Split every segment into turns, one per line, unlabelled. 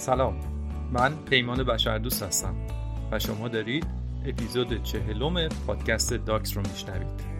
سلام، من پیمان بشردوست هستم و شما دارید اپیزود 40 پادکست داکس رو میشنوید.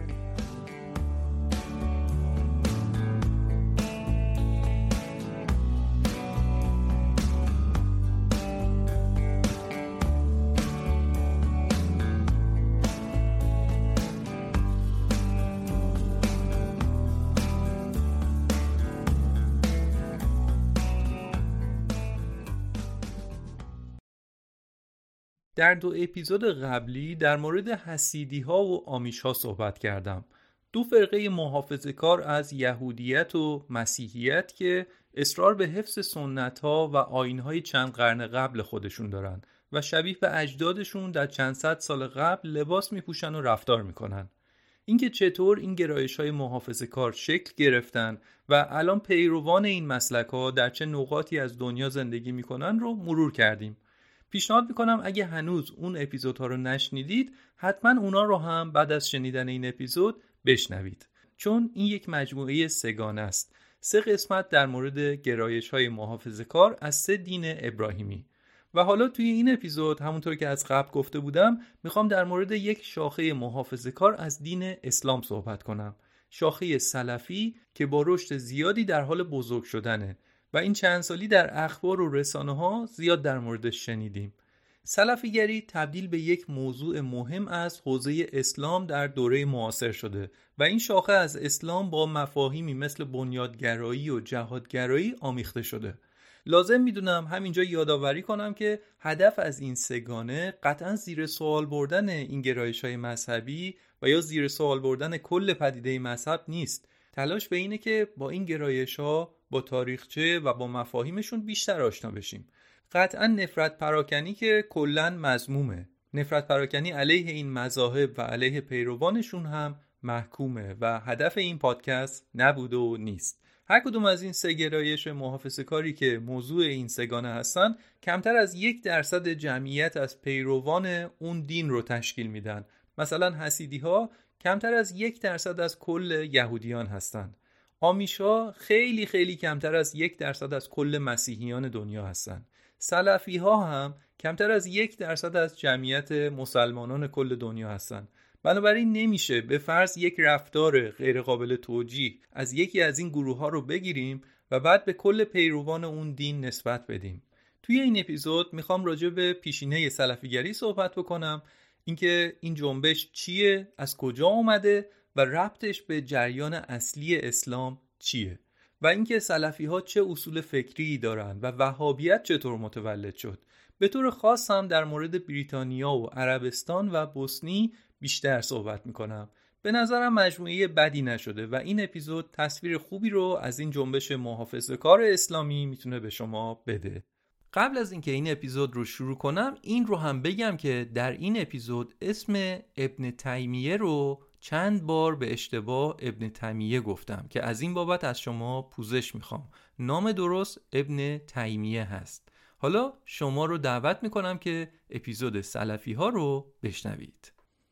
در 2 اپیزود قبلی در مورد حسیدی ها و آمیش ها صحبت کردم. 2 فرقه محافظه‌کار از یهودیت و مسیحیت که اصرار به حفظ سنت ها و آیین های چند قرن قبل خودشون دارن و شبیه به اجدادشون در چند صد سال قبل لباس میپوشن و رفتار میکنن. اینکه چطور این گرایش های محافظه‌کار شکل گرفتن و الان پیروان این مسلک ها در چه نقاطی از دنیا زندگی میکنن رو مرور کردیم. پیشنهاد میکنم اگه هنوز اون اپیزودها رو نشنیدید حتما اونا رو هم بعد از شنیدن این اپیزود بشنوید، چون این یک مجموعه 3 گانه است. 3 قسمت در مورد گرایش‌های محافظه‌کار از 3 دین ابراهیمی. و حالا توی این اپیزود همونطور که از قبل گفته بودم میخوام در مورد یک شاخه محافظه‌کار از دین اسلام صحبت کنم، شاخه سلفی که با رشد زیادی در حال بزرگ شدنه و این چند سالی در اخبار و رسانه ها زیاد در موردش شنیدیم. سلفیگری تبدیل به یک موضوع مهم از حوزه اسلام در دوره معاصر شده و این شاخه از اسلام با مفاهیمی مثل بنیادگرایی و جهادگرایی آمیخته شده. لازم میدونم همینجا یادآوری کنم که هدف از این 3 گانه قطعاً زیر سوال بردن این گرایش‌های مذهبی و یا زیر سوال بردن کل پدیده مذهب نیست. تلاش به اینه که با این گرایش‌ها با تاریخچه و با مفاهیمشون بیشتر آشنا بشیم. قطعاً نفرت پراکنی که کلاً مذمومه. نفرت پراکنی علیه این مذاهب و علیه پیروانشون هم محکومه و هدف این پادکست نبوده و نیست. هر کدوم از این 3 گرایش محافظه‌کاری که موضوع این 3 گانه هستن کمتر از 1% جمعیت از پیروان اون دین رو تشکیل میدن. مثلا حسیدی‌ها کمتر از 1% از کل یهودیان هستن. آمیش‌ها خیلی خیلی کمتر از 1% از کل مسیحیان دنیا هستن. سلفی‌ها هم کمتر از 1% از جمعیت مسلمانان کل دنیا هستن. بنابراین نمیشه به فرض یک رفتار غیر قابل توجیه از یکی از این گروه‌ها رو بگیریم و بعد به کل پیروان اون دین نسبت بدیم. توی این اپیزود میخوام راجع به پیشینه سلفیگری صحبت بکنم، اینکه این جنبش چیه، از کجا اومده و ربطش به جریان اصلی اسلام چیه و اینکه سلفی‌ها چه اصول فکری دارن و وهابیت چطور متولد شد. به طور خاص هم در مورد بریتانیا و عربستان و بوسنی بیشتر صحبت میکنم. به نظرم مجموعه بدی نشده و این اپیزود تصویر خوبی رو از این جنبش محافظه‌کار اسلامی میتونه به شما بده. قبل از اینکه این اپیزود رو شروع کنم این رو هم بگم که در این اپیزود اسم ابن تیمیه رو چند بار به اشتباه ابن تیمیه گفتم که از این بابت از شما پوزش میخوام. نام درست ابن تیمیه هست. حالا شما رو دعوت میکنم که اپیزود سلفی ها رو بشنوید.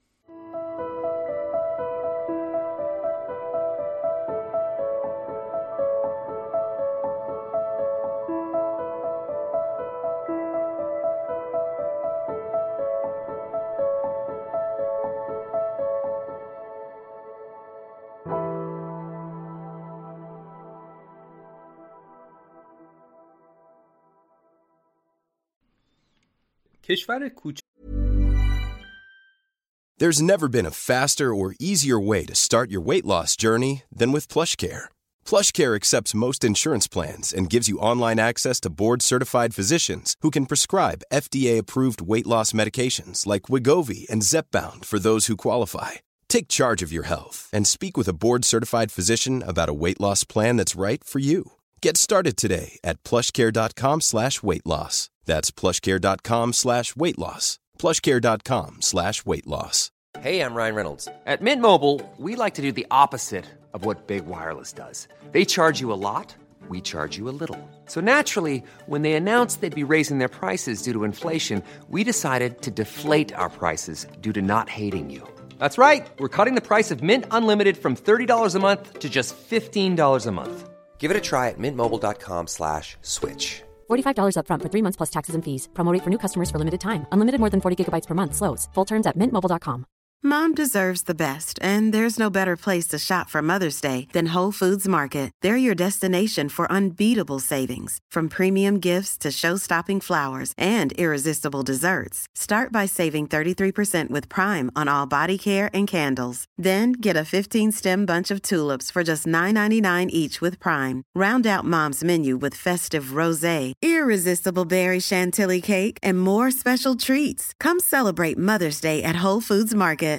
کشور کوچک
There's never been a faster or easier way to start your weight loss journey than with PlushCare. PlushCare accepts most insurance plans and gives you online access to board-certified physicians who can prescribe FDA-approved weight loss medications like Wegovy and Zepbound for those who qualify. Take charge of your health and speak with a board-certified physician about a weight loss plan that's right for you. Get started today at plushcare.com/weightloss. That's plushcare.com/weightloss. plushcare.com/weightloss.
Hey, I'm Ryan Reynolds. At Mint Mobile, we like to do the opposite of what Big Wireless does. They charge you a lot, we charge you a little. So naturally, when they announced they'd be raising their prices due to inflation, we decided to deflate our prices due to not hating you. That's right. We're cutting the price of Mint Unlimited from $30 a month to just $15 a month. Give it a try at mintmobile.com/switch.
$45 up front for 3 months plus taxes and fees. Promo rate for new customers for limited time. Unlimited more than 40 gigabytes per month slows. Full terms at mintmobile.com.
Mom deserves the best, and there's no better place to shop for Mother's Day than Whole Foods Market. They're your destination for unbeatable savings, from premium gifts to show-stopping flowers and irresistible desserts. Start by saving 33% with Prime on all body care and candles. Then get a 15-stem bunch of tulips for just $9.99 each with Prime. Round out Mom's menu with festive rosé, irresistible berry chantilly cake, and more special treats. Come celebrate Mother's Day at Whole Foods Market.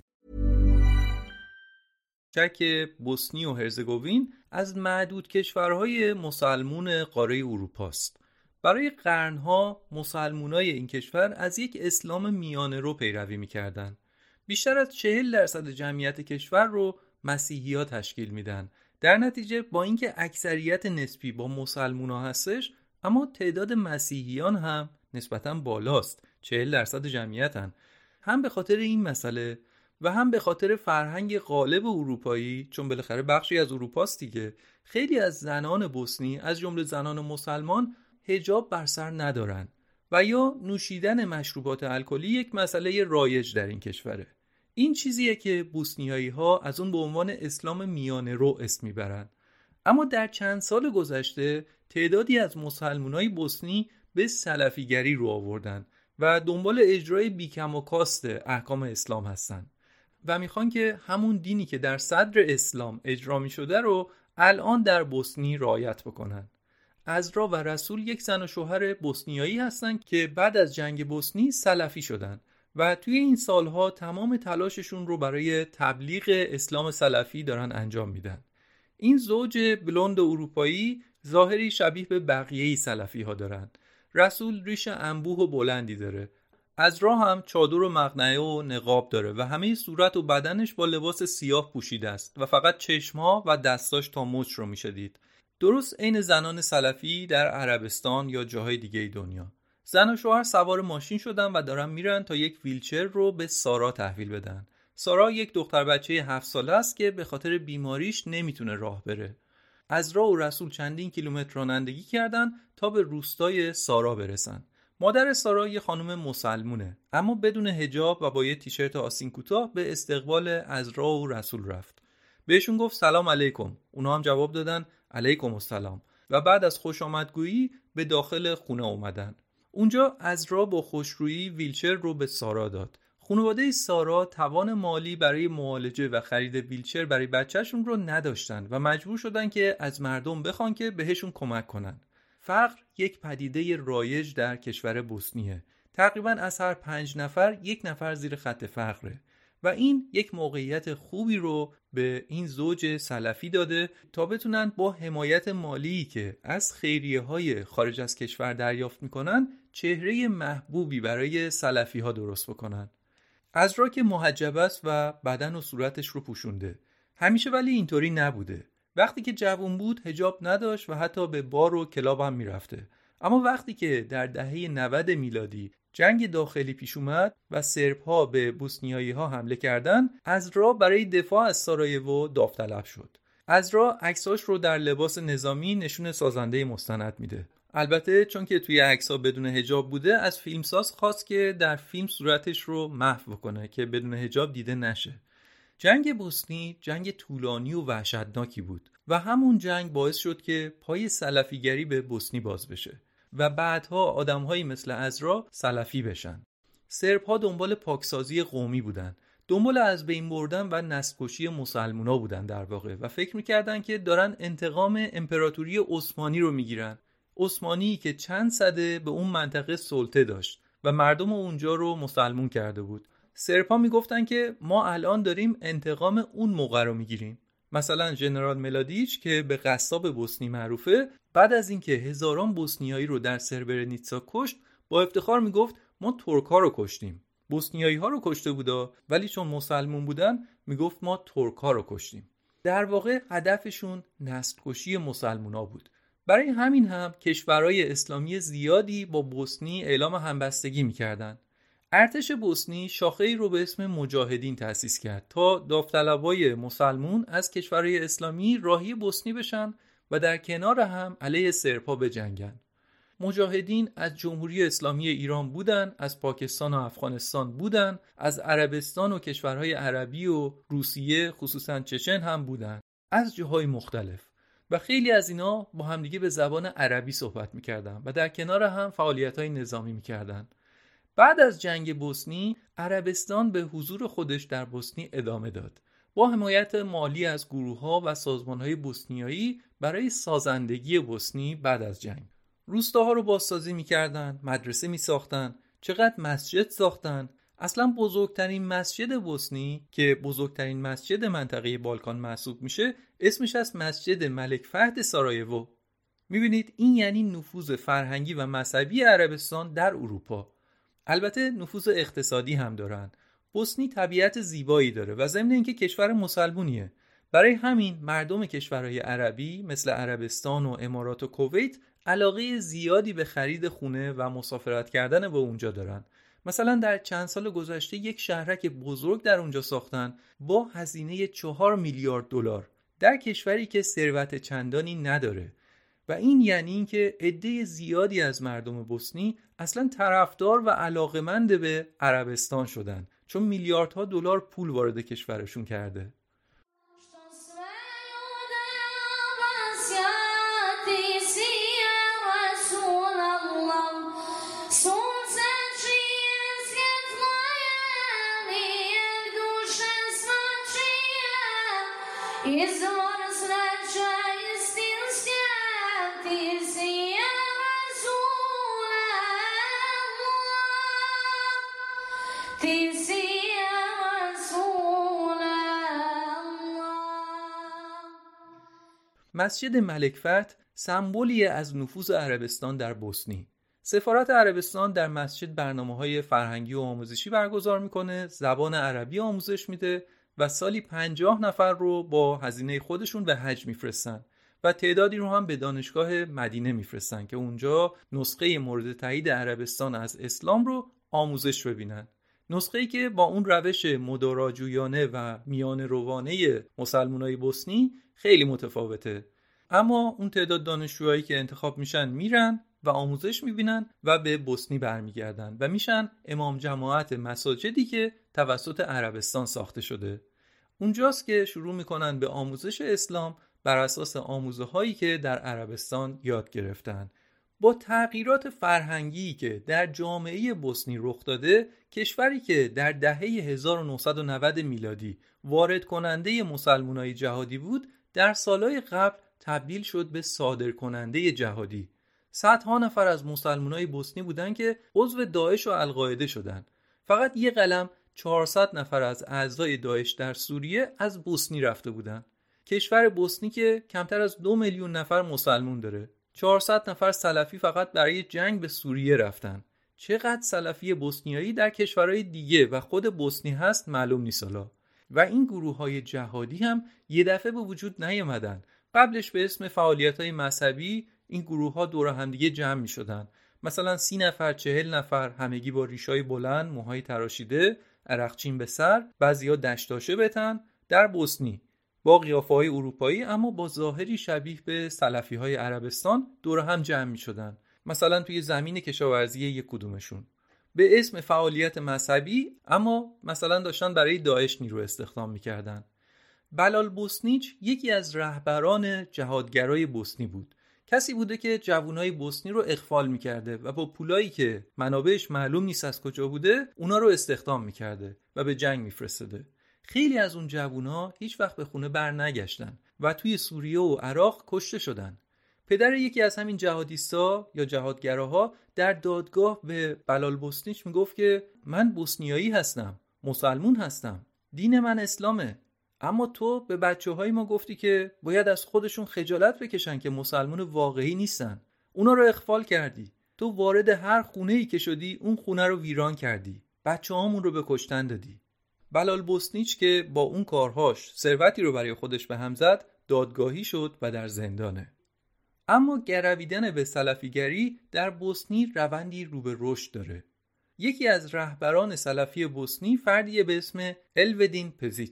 که بوسنی و هرزگوین از معدود کشورهای مسلمون قاره اروپا است. برای قرنها مسلمانای این کشور از یک اسلام میانه رو پیروی می‌کردند. بیشتر از 40% جمعیت کشور رو مسیحی‌ها تشکیل میدن. در نتیجه با اینکه اکثریت نسبی با مسلمان‌ها هستش، اما تعداد مسیحیان هم نسبتاً بالاست. 40% جمعیتن. هم به خاطر این مسئله و هم به خاطر فرهنگ غالب اروپایی، چون بالاخره بخشی از اروپاست دیگه، خیلی از زنان بوسنی از جمله زنان مسلمان حجاب بر سر ندارن و یا نوشیدن مشروبات الکلی یک مسئله رایج در این کشوره. این چیزیه که بوسنیایی‌ها از اون به عنوان اسلام میانه رو اسم میبرن. اما در چند سال گذشته تعدادی از مسلمانای بوسنی به سلفیگری رو آوردن و دنبال اجرای بیکم و کاست احکام اسلام هستن و میخوان که همون دینی که در صدر اسلام اجرا میشده رو الان در بوسنی رعایت بکنن. عذرا و رسول یک زن و شوهر بوسنیایی هستن که بعد از جنگ بوسنی سلفی شدن و توی این سالها تمام تلاششون رو برای تبلیغ اسلام سلفی دارن انجام میدن. این زوج بلوند اروپایی ظاهری شبیه به بقیه سلفی ها دارن. رسول ریش انبوه و بلندی داره. عذرا هم چادر و مقنعه و نقاب داره و همه صورت و بدنش با لباس سیاه پوشیده است و فقط چشمها و دستاش تا مچ رو میشه دید. درست عین زنان سلفی در عربستان یا جاهای دیگه دنیا. زن و شوهر سوار ماشین شدن و دارن میرن تا یک ویلچر رو به سارا تحویل بدن. سارا یک دختر بچه 7 ساله است که به خاطر بیماریش نمیتونه راه بره. عذرا و رسول چندین کیلومتر رانندگی کردن تا به روستای سارا برسن. مادر سارا یه خانم مسلمونه، اما بدون حجاب و با یه تیشرت آستین کوتاه به استقبال عذرا و رسول رفت. بهشون گفت سلام علیکم. اونا هم جواب دادن علیکم السلام و بعد از خوش آمدگویی به داخل خونه اومدن. اونجا عذرا با خوشرویی ویلچر رو به سارا داد. خانواده سارا توان مالی برای معالجه و خرید ویلچر برای بچه‌شون رو نداشتن و مجبور شدن که از مردم بخوان که بهشون کمک کنن. فقر یک پدیده رایج در کشور بوسنیه. تقریباً از هر 5 نفر 1 نفر زیر خط فقره و این یک موقعیت خوبی رو به این زوج سلفی داده تا بتونن با حمایت مالی که از خیریه‌های خارج از کشور دریافت میکنن چهره محبوبی برای سلفی ها درست بکنن. عذرا که محجب است و بدن و صورتش رو پوشونده. همیشه ولی اینطوری نبوده. وقتی که جوان بود حجاب نداشت و حتی به بار و کلاب هم میرفته. اما وقتی که در دهه 90 میلادی جنگ داخلی پیش اومد و سرب‌ها به بوسنیایی‌ها حمله کردند، عذرا برای دفاع از سارایوو داوطلب شد. عذرا عکساش رو در لباس نظامی نشون سازنده مستند میده. البته چون که توی عکس‌ها بدون حجاب بوده، از فیلمساز خواست که در فیلم صورتش رو محو کنه که بدون حجاب دیده نشه. جنگ بوسنی جنگ طولانی و وحشتناکی بود و همون جنگ باعث شد که پای سلفیگری به بوسنی باز بشه و بعدها آدم‌هایی مثل عذرا سلفی بشن. سرب‌ها دنبال پاکسازی قومی بودن، دنبال از بین بردن و نسل‌کشی مسلمونا بودن در واقع و فکر می‌کردن که دارن انتقام امپراتوری عثمانی رو می‌گیرن. عثمانی که چند سده به اون منطقه سلطه داشت و مردم اونجا رو مسلمون کرده بود. سرب‌ها میگفتن که ما الان داریم انتقام اون موقع رو میگیریم. مثلا ژنرال ملادیچ که به قصاب بوسنی معروفه، بعد از اینکه هزاران بوسنیایی رو در سربرنیتسا کشت، با افتخار میگفت ما ترک‌ها رو کشتیم. بوسنیایی‌ها رو کشته بودا، ولی چون مسلمون بودن میگفت ما ترک‌ها رو کشتیم. در واقع هدفشون نسل‌کشی مسلمونا بود. برای همین هم کشورهای اسلامی زیادی با بوسنی اعلام همبستگی می‌کردند. ارتش بوسنی شاخه‌ای رو به اسم مجاهدین تأسیس کرد تا داوطلبای مسلمون از کشورهای اسلامی راهی بوسنی بشن و در کنار هم علیه سرب‌ها بجنگن. مجاهدین از جمهوری اسلامی ایران بودن، از پاکستان و افغانستان بودن، از عربستان و کشورهای عربی و روسیه خصوصا چچن هم بودن، از جاهای مختلف، و خیلی از اینا با همدیگه به زبان عربی صحبت میکردن و در کنار هم فعالیت‌های نظامی میکردن. بعد از جنگ بوسنی عربستان به حضور خودش در بوسنی ادامه داد با حمایت مالی از گروه‌ها و سازمان‌های بوسنیایی برای سازندگی بوسنی. بعد از جنگ روستاها رو بازسازی می‌کردن، مدرسه می‌ساختن، چقدر مسجد ساختن. اصلا بزرگترین مسجد بوسنی که بزرگترین مسجد منطقه بالکان محسوب میشه اسمش از مسجد ملک فهد سارایوو. می‌بینید این یعنی نفوذ فرهنگی و مذهبی عربستان در اروپا. البته نفوذ اقتصادی هم دارن. بوسنی طبیعت زیبایی داره و ضمن اینکه کشور مسلمونیه، برای همین مردم کشورهای عربی مثل عربستان و امارات و کویت علاقه زیادی به خرید خونه و مسافرت کردن به اونجا دارن. مثلا در چند سال گذشته یک شهرک بزرگ در اونجا ساختن با هزینه 4 میلیارد دلار در کشوری که ثروت چندانی نداره. و این یعنی اینکه عده زیادی از مردم بوسنی اصلا طرفدار و علاقمند به عربستان شدن، چون میلیاردها دلار پول وارد کشورشون کرده. مسجد ملک فتح سمبولی از نفوذ عربستان در بوسنی. سفارت عربستان در مسجد برنامه‌های فرهنگی و آموزشی برگزار میکنه، زبان عربی آموزش میده و سالی 50 نفر رو با هزینه خودشون به حج میفرستن و تعدادی رو هم به دانشگاه مدینه میفرستن که اونجا نسخه مورد تایید عربستان از اسلام رو آموزش ببینن. نسخه‌ای که با اون روش مداراجویانه و میان روانه مسلمانای بوسنی خیلی متفاوته. اما اون تعداد دانشجوهایی که انتخاب میشن میرن و آموزش میبینن و به بوسنی برمیگردن و میشن امام جماعت مساجدی که توسط عربستان ساخته شده. اونجاست که شروع میکنن به آموزش اسلام بر اساس آموزه هایی که در عربستان یاد گرفتن. با تغییرات فرهنگی که در جامعه بوسنی رخ داده، کشوری که در دهه 1990 میلادی وارد کننده مسلمانای جهادی بود، در سالهای قبل تبدیل شد به صادر کننده جهادی. صدها نفر از مسلمانای بوسنی بودن که عضو داعش و القاعده شدن. فقط یک قلم 400 نفر از اعضای داعش در سوریه از بوسنی رفته بودن. کشور بوسنی که کمتر از 2 میلیون نفر مسلمان داره. 400 نفر سلفی فقط برای جنگ به سوریه رفتن. چقدر سلفی بوسنیایی در کشورهای دیگه و خود بوسنی هست معلوم نیست حالا. و این گروه‌های جهادی هم یه دفعه به وجود نیامدن. قبلش به اسم فعالیت‌های مذهبی این گروه‌ها دور هم دیگه جمع می‌شدن. مثلا 30 نفر، 40 نفر، همگی با ریشای بلند، موهای تراشیده، عرقچین به سر، بعضیا دشتاشه به تن، در بوسنی با قیافه‌های اروپایی اما با ظاهری شبیه به سلفی‌های عربستان دور هم جمع می‌شدن. مثلا توی زمین کشاورزی یک کدومشون به اسم فعالیت مذهبی، اما مثلا داشتن برای داعش نیرو استخدام می‌کردن. بلال بوسنیچ یکی از رهبران جهادگرای بوسنی بود. کسی بوده که جوانای بوسنی رو اغفال می‌کرده و با پولایی که منابعش معلوم نیست از کجا بوده، اونا رو استخدام می‌کرده و به جنگ می‌فرستاده. خیلی از اون جوونا هیچ وقت به خونه بر نگشتن و توی سوریه و عراق کشته شدن. پدر یکی از همین جهادیستا یا جهادگراها در دادگاه به بلال بوسنیچ میگفت که من بوسنیایی هستم، مسلمون هستم، دین من اسلامه، اما تو به بچه‌های ما گفتی که باید از خودشون خجالت بکشن که مسلمون واقعی نیستن. اونا رو اغفال کردی. تو وارد هر خونه‌ای که شدی اون خونه رو ویران کردی. بچه‌هامون رو به کشتن دادی. بلال بوسنیچ که با اون کارهاش ثروتی رو برای خودش به هم زد، دادگاهی شد و در زندانه. اما گرویدن به سلفیگری در بوسنی روندی رو به رشد داره. یکی از رهبران سلفی بوسنی فردیه به اسم الودین پزیچ.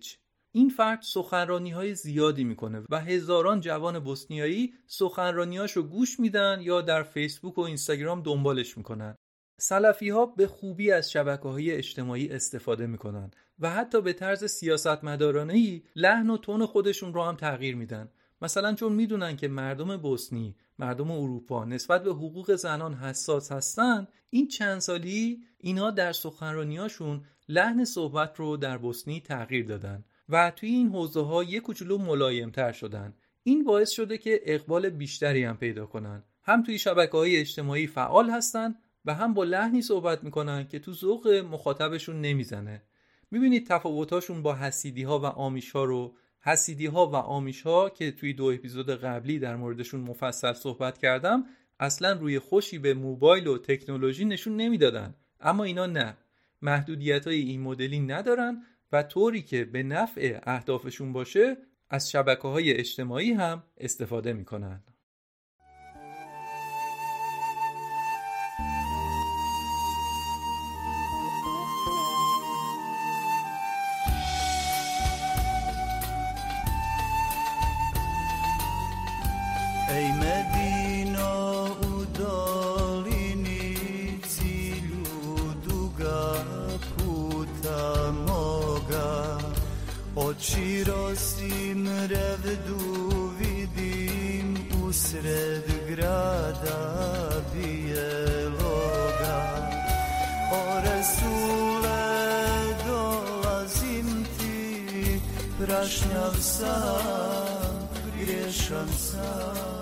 این فرد سخنرانی‌های زیادی میکنه و هزاران جوان بوسنیایی سخنرانی‌هاشو گوش میدن یا در فیسبوک و اینستاگرام دنبالش میکنن. سلفی‌ها به خوبی از شبکه‌های اجتماعی استفاده میکنن و حتی به طرز سیاستمدارانه‌ای لحن و تون خودشون رو هم تغییر میدن. مثلا چون میدونن که مردم بوسنی، مردم اروپا نسبت به حقوق زنان حساس هستن، این چند سالی اینا در سخنرانی‌هاشون لحن صحبت رو در بوسنی تغییر دادن و توی این حوزه‌ها یک کوچولو ملایم‌تر شدن. این باعث شده که اقبال بیشتری هم پیدا کنن. هم توی شبکه‌های اجتماعی فعال هستن و هم با لحنی صحبت میکنن که تو ذوق مخاطبشون نمیزنه. میبینید تفاوتاشون با حسیدی‌ها و آمیش‌ها رو. حسیدی‌ها و آمیش‌ها که توی 2 اپیزود قبلی در موردشون مفصل صحبت کردم اصلا روی خوشی به موبایل و تکنولوژی نشون نمیدادن، اما اینا نه، محدودیت‌های این مدلی ندارن و طوری که به نفع اهدافشون باشه از شبکه‌های اجتماعی هم استفاده میکنن.
Ej Medino u dolini cilju duga puta moga, oči rosim revdu vidim usred grada bijeloga. O Resule dolazim ti, prašnjav sam, griješan sam.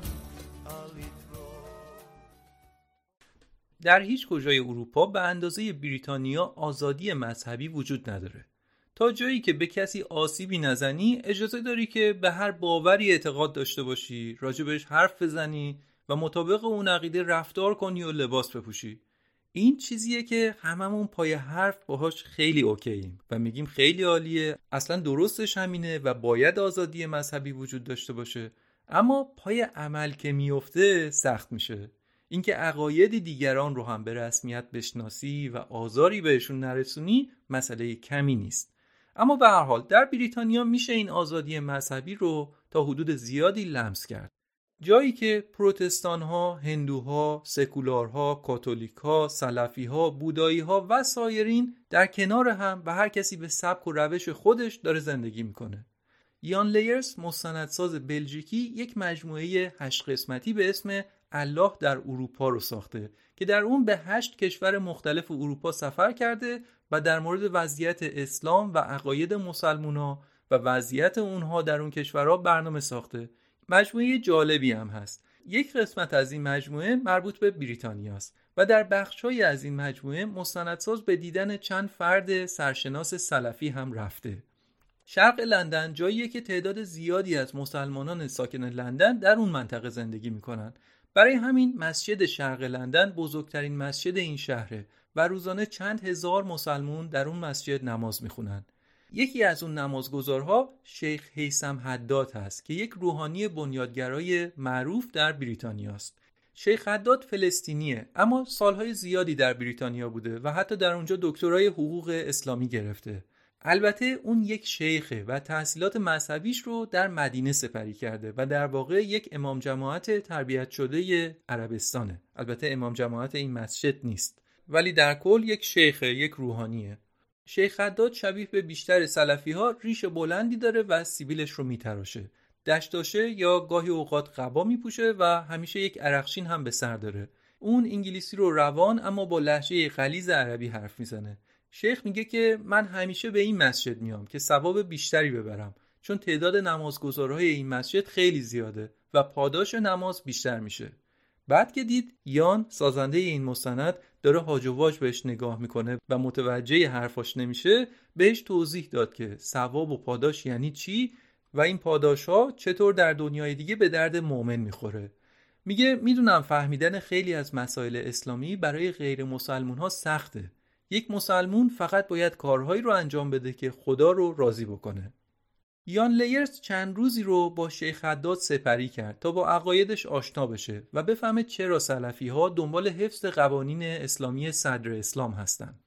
در هیچ کجای اروپا به اندازه بریتانیا آزادی مذهبی وجود نداره. تا جایی که به کسی آسیبی نزنی اجازه داری که به هر باوری اعتقاد داشته باشی، راجبش حرف بزنی و مطابق اون عقیده رفتار کنی و لباس بپوشی. این چیزیه که هممون پای حرف باهاش خیلی اوکییم و میگیم خیلی عالیه، اصلا درستش همینه و باید آزادی مذهبی وجود داشته باشه، اما پای عمل که میفته سخت میشه. اینکه عقاید دیگران رو هم به رسمیت بشناسی و آزاری بهشون نرسونی مسئله کمی نیست. اما به هر حال در بریتانیا میشه این آزادی مذهبی رو تا حدود زیادی لمس کرد. جایی که پروتستان‌ها، هندوها، سکولارها، کاتولیک‌ها، سلفی‌ها، بودایی‌ها و سایرین در کنار هم و هر کسی به سبک و روش خودش داره زندگی میکنه. یان لیرز مستندساز بلژیکی یک مجموعه 8 قسمتی به اسم الله در اروپا رو ساخته که در اون به 8 کشور مختلف اروپا سفر کرده و در مورد وضعیت اسلام و عقاید مسلمونا و وضعیت اونها در اون کشورها برنامه ساخته. مجموعه جالبی هم هست. یک قسمت از این مجموعه مربوط به بریتانیاست و در بخش‌های از این مجموعه مستندساز به دیدن چند فرد سرشناس سلفی هم رفته. شرق لندن جاییه که تعداد زیادی از مسلمانان ساکن لندن در اون منطقه زندگی میکنن. برای همین مسجد شرق لندن بزرگترین مسجد این شهره و روزانه چند هزار مسلمون در اون مسجد نماز میخونن. یکی از اون نمازگزارها شیخ هیثم حداد هست که یک روحانی بنیادگرای معروف در بریتانیا است. شیخ حداد فلسطینیه اما سالهای زیادی در بریتانیا بوده و حتی در اونجا دکترای حقوق اسلامی گرفته. البته اون یک شیخه و تحصیلات مذهبیش رو در مدینه سپری کرده و در واقع یک امام جماعت تربیت شده عربستانه. البته امام جماعت این مسجد نیست، ولی در کل یک شیخه، یک روحانیه. شیخ حداد شبیه به بیشتر سلفی ها ریش بلندی داره و سیبیلش رو میتراشه. دشتاشه یا گاهی اوقات قبا میپوشه و همیشه یک عرقچین هم به سر داره. اون انگلیسی رو روان اما با لهجه غلیظ عربی حرف میزنه. شیخ میگه که من همیشه به این مسجد میام که ثواب بیشتری ببرم، چون تعداد نمازگزارهای این مسجد خیلی زیاده و پاداش نماز بیشتر میشه. بعد که دید یان سازنده این مستند داره هاج و واج بهش نگاه میکنه و متوجه حرفاش نمیشه، بهش توضیح داد که ثواب و پاداش یعنی چی و این پاداش ها چطور در دنیای دیگه به درد مؤمن میخوره. میگه میدونم فهمیدن خیلی از مسائل اسلامی برای غیر مسلمون ها سخته. یک مسلمون فقط باید کارهایی رو انجام بده که خدا رو راضی بکنه. یان لیرز چند روزی رو با شیخ حداد سپری کرد تا با عقایدش آشنا بشه و بفهمه چرا سلفی ها دنبال حفظ قوانین اسلامی صدر اسلام هستن.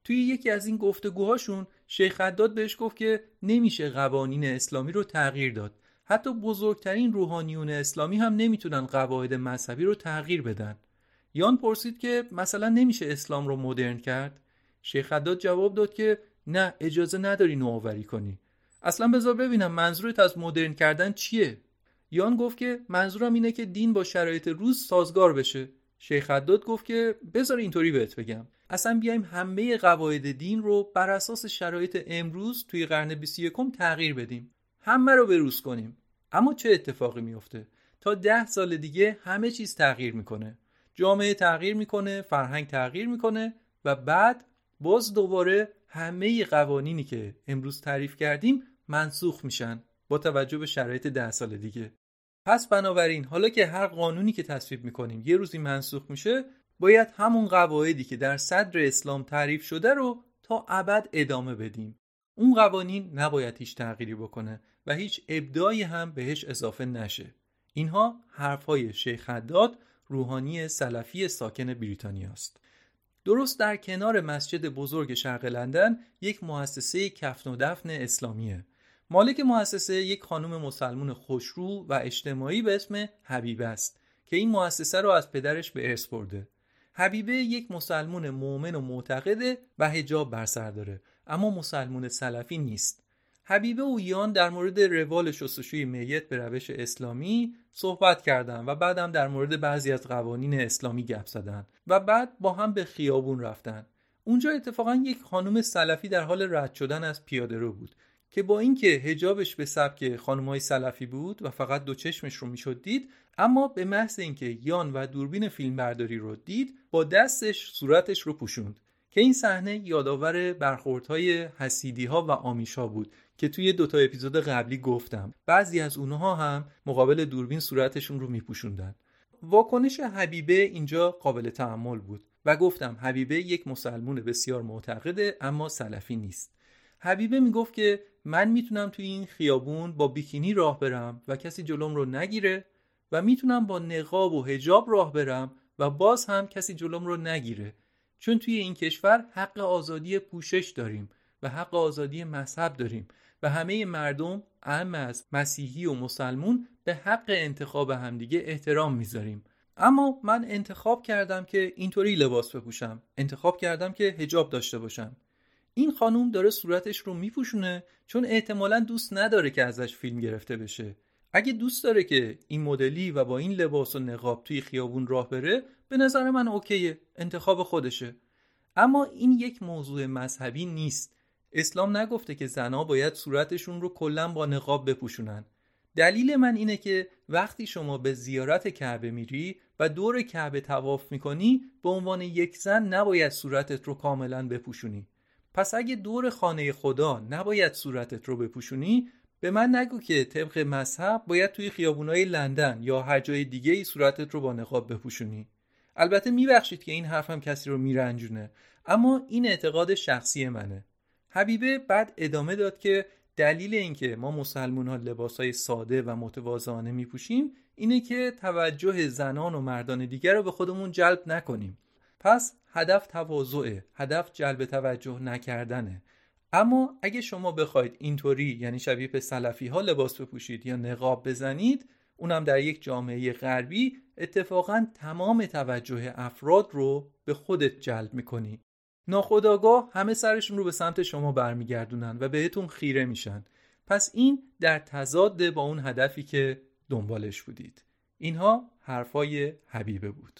توی یکی از این گفتگوهاشون شیخ حداد بهش گفت که نمیشه قوانین اسلامی رو تغییر داد. حتی بزرگترین روحانیون اسلامی هم نمیتونن قواعد مذهبی رو تغییر بدن. یان پرسید که مثلا نمیشه اسلام رو مدرن کرد؟ شیخ حداد جواب داد که نه، اجازه نداری نوآوری کنی. اصلا بذار ببینم منظورت از مدرن کردن چیه؟ یان گفت که منظورم اینه که دین با شرایط روز سازگار بشه. شیخ حداد گفت که بذار اینطوری بهت بگم، اصلا بیایم همه قواعد دین رو بر اساس شرایط امروز توی قرن 21 تغییر بدیم، همه رو بروز کنیم. اما چه اتفاقی میفته؟ تا 10 سال دیگه همه چیز تغییر میکنه، جامعه تغییر میکنه، فرهنگ تغییر میکنه و بعد باز دوباره همه قوانینی که امروز تعریف کردیم منسوخ میشن با توجه به شرایط 10 سال دیگه. پس بنابراین حالا که هر قانونی که تصویب میکنیم یه روزی منسوخ میشه، باید همون قواعدی که در صدر اسلام تعریف شده رو تا ابد ادامه بدیم. اون قوانین نباید هیچ تغییری بکنه و هیچ ابداعی هم بهش اضافه نشه. اینها حرفای شیخ حداد، روحانی سلفی ساکن بریتانیا است. درست در کنار مسجد بزرگ شرق لندن یک مؤسسه کفن و دفن اسلامیه. مالک مؤسسه یک خانم مسلمان خوشرو و اجتماعی به اسم حبیبه است که این مؤسسه رو از پدرش به ارث برده. حبیبه یک مسلمان مؤمن و معتقده و حجاب بر سر داره، اما مسلمان سلفی نیست. حبیبه و یان در مورد روال شستشوی میت به روش اسلامی صحبت کردن و بعدم در مورد بعضی از قوانین اسلامی گپ زدن و بعد با هم به خیابون رفتن. اونجا اتفاقا یک خانم سلفی در حال رد شدن از پیاده‌رو بود که با اینکه حجابش به سبک خانم‌های سلفی بود و فقط 2 چشمش رو میشد دید، اما به محض اینکه یان و دوربین فیلمبرداری رو دید با دستش صورتش رو پوشوند که این صحنه یادآور برخوردهای حسیدی‌ها و آمیش‌ها بود که توی 2 تا اپیزود قبلی گفتم. بعضی از اونها هم مقابل دوربین صورتشون رو میپوشوندن. واکنش حبیبه اینجا قابل تأمل بود و گفتم حبیبه یک مسلمان بسیار معتقده اما سلفی نیست. حبیبه میگفت که من میتونم توی این خیابون با بیکینی راه برم و کسی جلوم رو نگیره و میتونم با نقاب و حجاب راه برم و باز هم کسی جلوم رو نگیره، چون توی این کشور حق آزادی پوشش داریم و حق آزادی مذهب داریم و همه مردم اعم از مسیحی و مسلمون به حق انتخاب همدیگه احترام میذاریم. اما من انتخاب کردم که اینطوری لباس بپوشم، انتخاب کردم که حجاب داشته باشم. این خانوم داره صورتش رو میپوشونه چون احتمالاً دوست نداره که ازش فیلم گرفته بشه. اگه دوست داره که این مدلی و با این لباس و نقاب توی خیابون راه بره، به نظر من اوکیه، انتخاب خودشه. اما این یک موضوع مذهبی نیست. اسلام نگفته که زنها باید صورتشون رو کلاً با نقاب بپوشونن. دلیل من اینه که وقتی شما به زیارت کعبه میری و دور کعبه طواف میکنی، به عنوان یک زن نباید صورتت رو کاملاً بپوشونی. پس اگه دور خانه خدا نباید صورتت رو بپوشونی، به من نگو که طبق مذهب باید توی خیابونای لندن یا هر جای دیگه ای صورتت رو با نقاب بپوشونی. البته میبخشید که این حرفم کسی رو میرنجونه، اما این اعتقاد شخصی منه. حبیبه بعد ادامه داد که دلیل اینکه ما مسلمان‌ها لباسای ساده و متواضعانه میپوشیم اینه که توجه زنان و مردان دیگر رو به خودمون جلب نکنیم. پس هدف تواضعه، هدف جلب توجه نکردنه. اما اگه شما بخواید اینطوری، یعنی شبیه به سلفی ها لباس بپوشید یا نقاب بزنید، اونم در یک جامعه غربی، اتفاقاً تمام توجه افراد رو به خودت جلب میکنی. ناخودآگاه همه سرشون رو به سمت شما برمیگردونن و بهتون خیره میشن. پس این در تضاد با اون هدفی که دنبالش بودید. اینها حرفای حبیبه بود.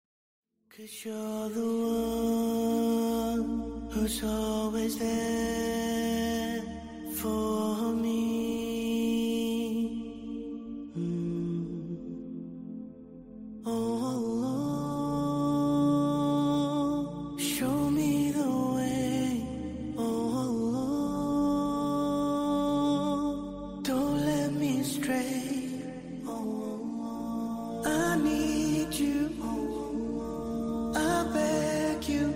'Cause you're the one who's always there for me. Oh Allah, show me the way. Oh Allah, don't let me stray. Oh Allah, I need you. I beg you,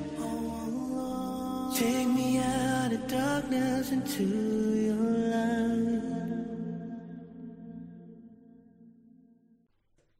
take me out of darkness into your light.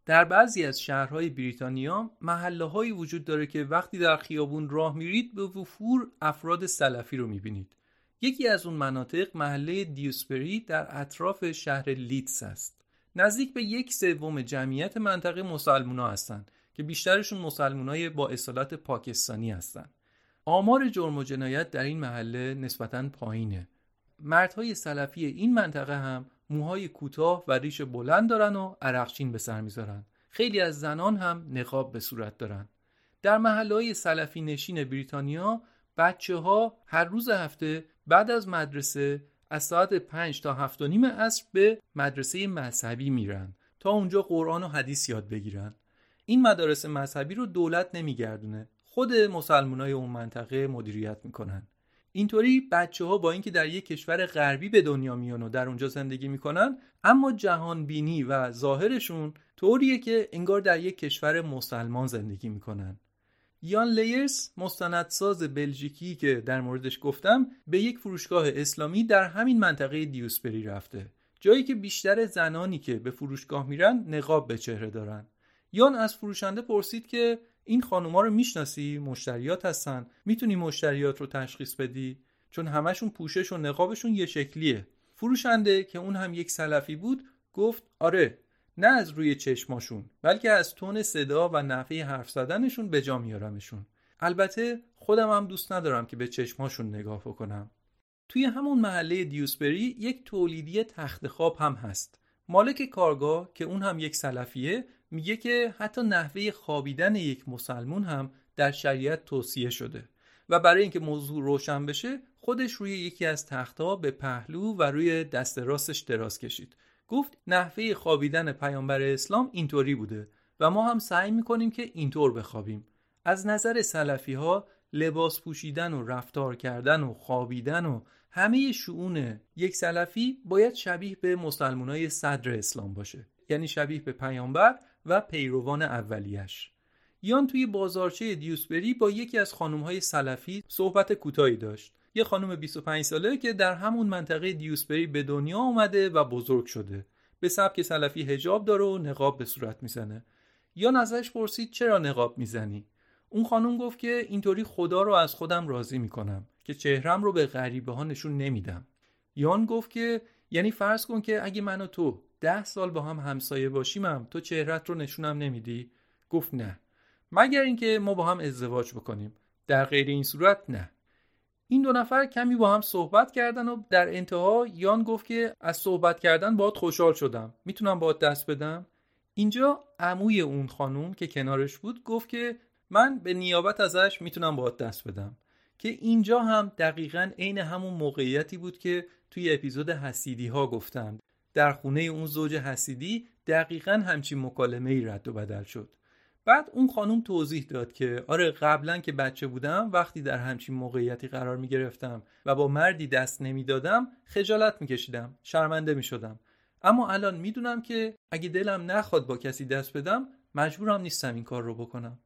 در بعضی از شهرهای بریتانیا محله‌هایی وجود داره که وقتی در خیابون راه میرید به وفور افراد سلفی رو میبینید. یکی از اون مناطق محله دیوسبری در اطراف شهر لیدز است. نزدیک به 1/3 جمعیت منطقه مسلمونا هستند که بیشترشون مسلمانای با اصالت پاکستانی هستند. آمار جرم و جنایت در این محله نسبتاً پایینه. مردهای سلفی این منطقه هم موهای کوتاه و ریش بلند دارن و عرقچین به سر میذارن. خیلی از زنان هم نقاب به صورت دارن. در محله‌های سلفی نشین بریتانیا بچه‌ها هر روز هفته بعد از مدرسه از ساعت 5 تا 7:30 عصر به مدرسه مذهبی میرن تا اونجا قرآن و حدیث یاد بگیرن. این مدارس مذهبی رو دولت نمیگردونه، خود مسلمانای اون منطقه مدیریت میکنن. اینطوری بچه‌ها با اینکه در یک کشور غربی به دنیا میان و در اونجا زندگی میکنن، اما جهان بینی و ظاهرشون طوریه که انگار در یک کشور مسلمان زندگی میکنن. یان لیرس، مستندساز بلژیکی که در موردش گفتم، به یک فروشگاه اسلامی در همین منطقه دیوسبری رفته، جایی که بیشتر زنانی که به فروشگاه میرن نقاب به چهره دارن. یان از فروشنده پرسید که این خانوما رو میشناسی؟ مشتریات هستن، میتونی مشتریات رو تشخیص بدی؟ چون همشون پوشش و نقابشون یه شکلیه. فروشنده که اون هم یک سلفی بود گفت آره، نه از روی چشماشون بلکه از تون صدا و نحوه حرف زدنشون به جا میارمشون. البته خودم هم دوست ندارم که به چشماشون نگاه بکنم. توی همون محله دیوسبری یک تولیدی تخت خواب هم هست. مالک کارگاه که اون هم یک سلفیه میگه که حتی نحوه خوابیدن یک مسلمون هم در شریعت توصیه شده و برای اینکه موضوع روشن بشه خودش روی یکی از تخت‌ها به پهلو و روی دست راستش دراز کشید. گفت نحوه خوابیدن پیامبر اسلام اینطوری بوده و ما هم سعی میکنیم که اینطور بخوابیم. از نظر سلفی‌ها لباس پوشیدن و رفتار کردن و خوابیدن و همه شؤون یک سلفی باید شبیه به مسلمانای صدر اسلام باشه، یعنی شبیه به پیامبر و پیروان اولیش. یان توی بازارچه دیوسبری با یکی از خانم‌های سلفی صحبت کوتاهی داشت. یه خانم 25 ساله که در همون منطقه دیوسبری به دنیا اومده و بزرگ شده. به سبک سلفی حجاب داره و نقاب به صورت میزنه. یان ازش پرسید چرا نقاب میزنی؟ اون خانم گفت که اینطوری خدا رو از خودم راضی میکنم که چهرم رو به غریبه ها نشون نمیدم. یان گفت که یعنی فرض کن که اگه من و تو 10 سال با هم همسایه باشیم تو چهرت رو نشونم نمیدی؟ گفت نه، مگر اینکه ما با هم ازدواج بکنیم، در غیر این صورت نه. این دو نفر کمی با هم صحبت کردن و در انتها یان گفت که از صحبت کردن باهات خوشحال شدم، میتونم باهات دست بدم؟ اینجا عموی اون خانم که کنارش بود گفت که من به نیابت ازش میتونم باهات دست بدم. که اینجا هم دقیقاً عین همون موقعیتی بود که توی اپیزود حسیدی ها گفتم. در خونه اون زوج حسیدی دقیقاً همچین مکالمه‌ای رد و بدل شد. بعد اون خانم توضیح داد که آره، قبلا که بچه بودم وقتی در همچین موقعیتی قرار می گرفتم و با مردی دست نمی دادم خجالت می کشیدم، شرمنده می شدم. اما الان می دونم که اگه دلم نخواد با کسی دست بدم مجبورم نیستم این کار رو بکنم.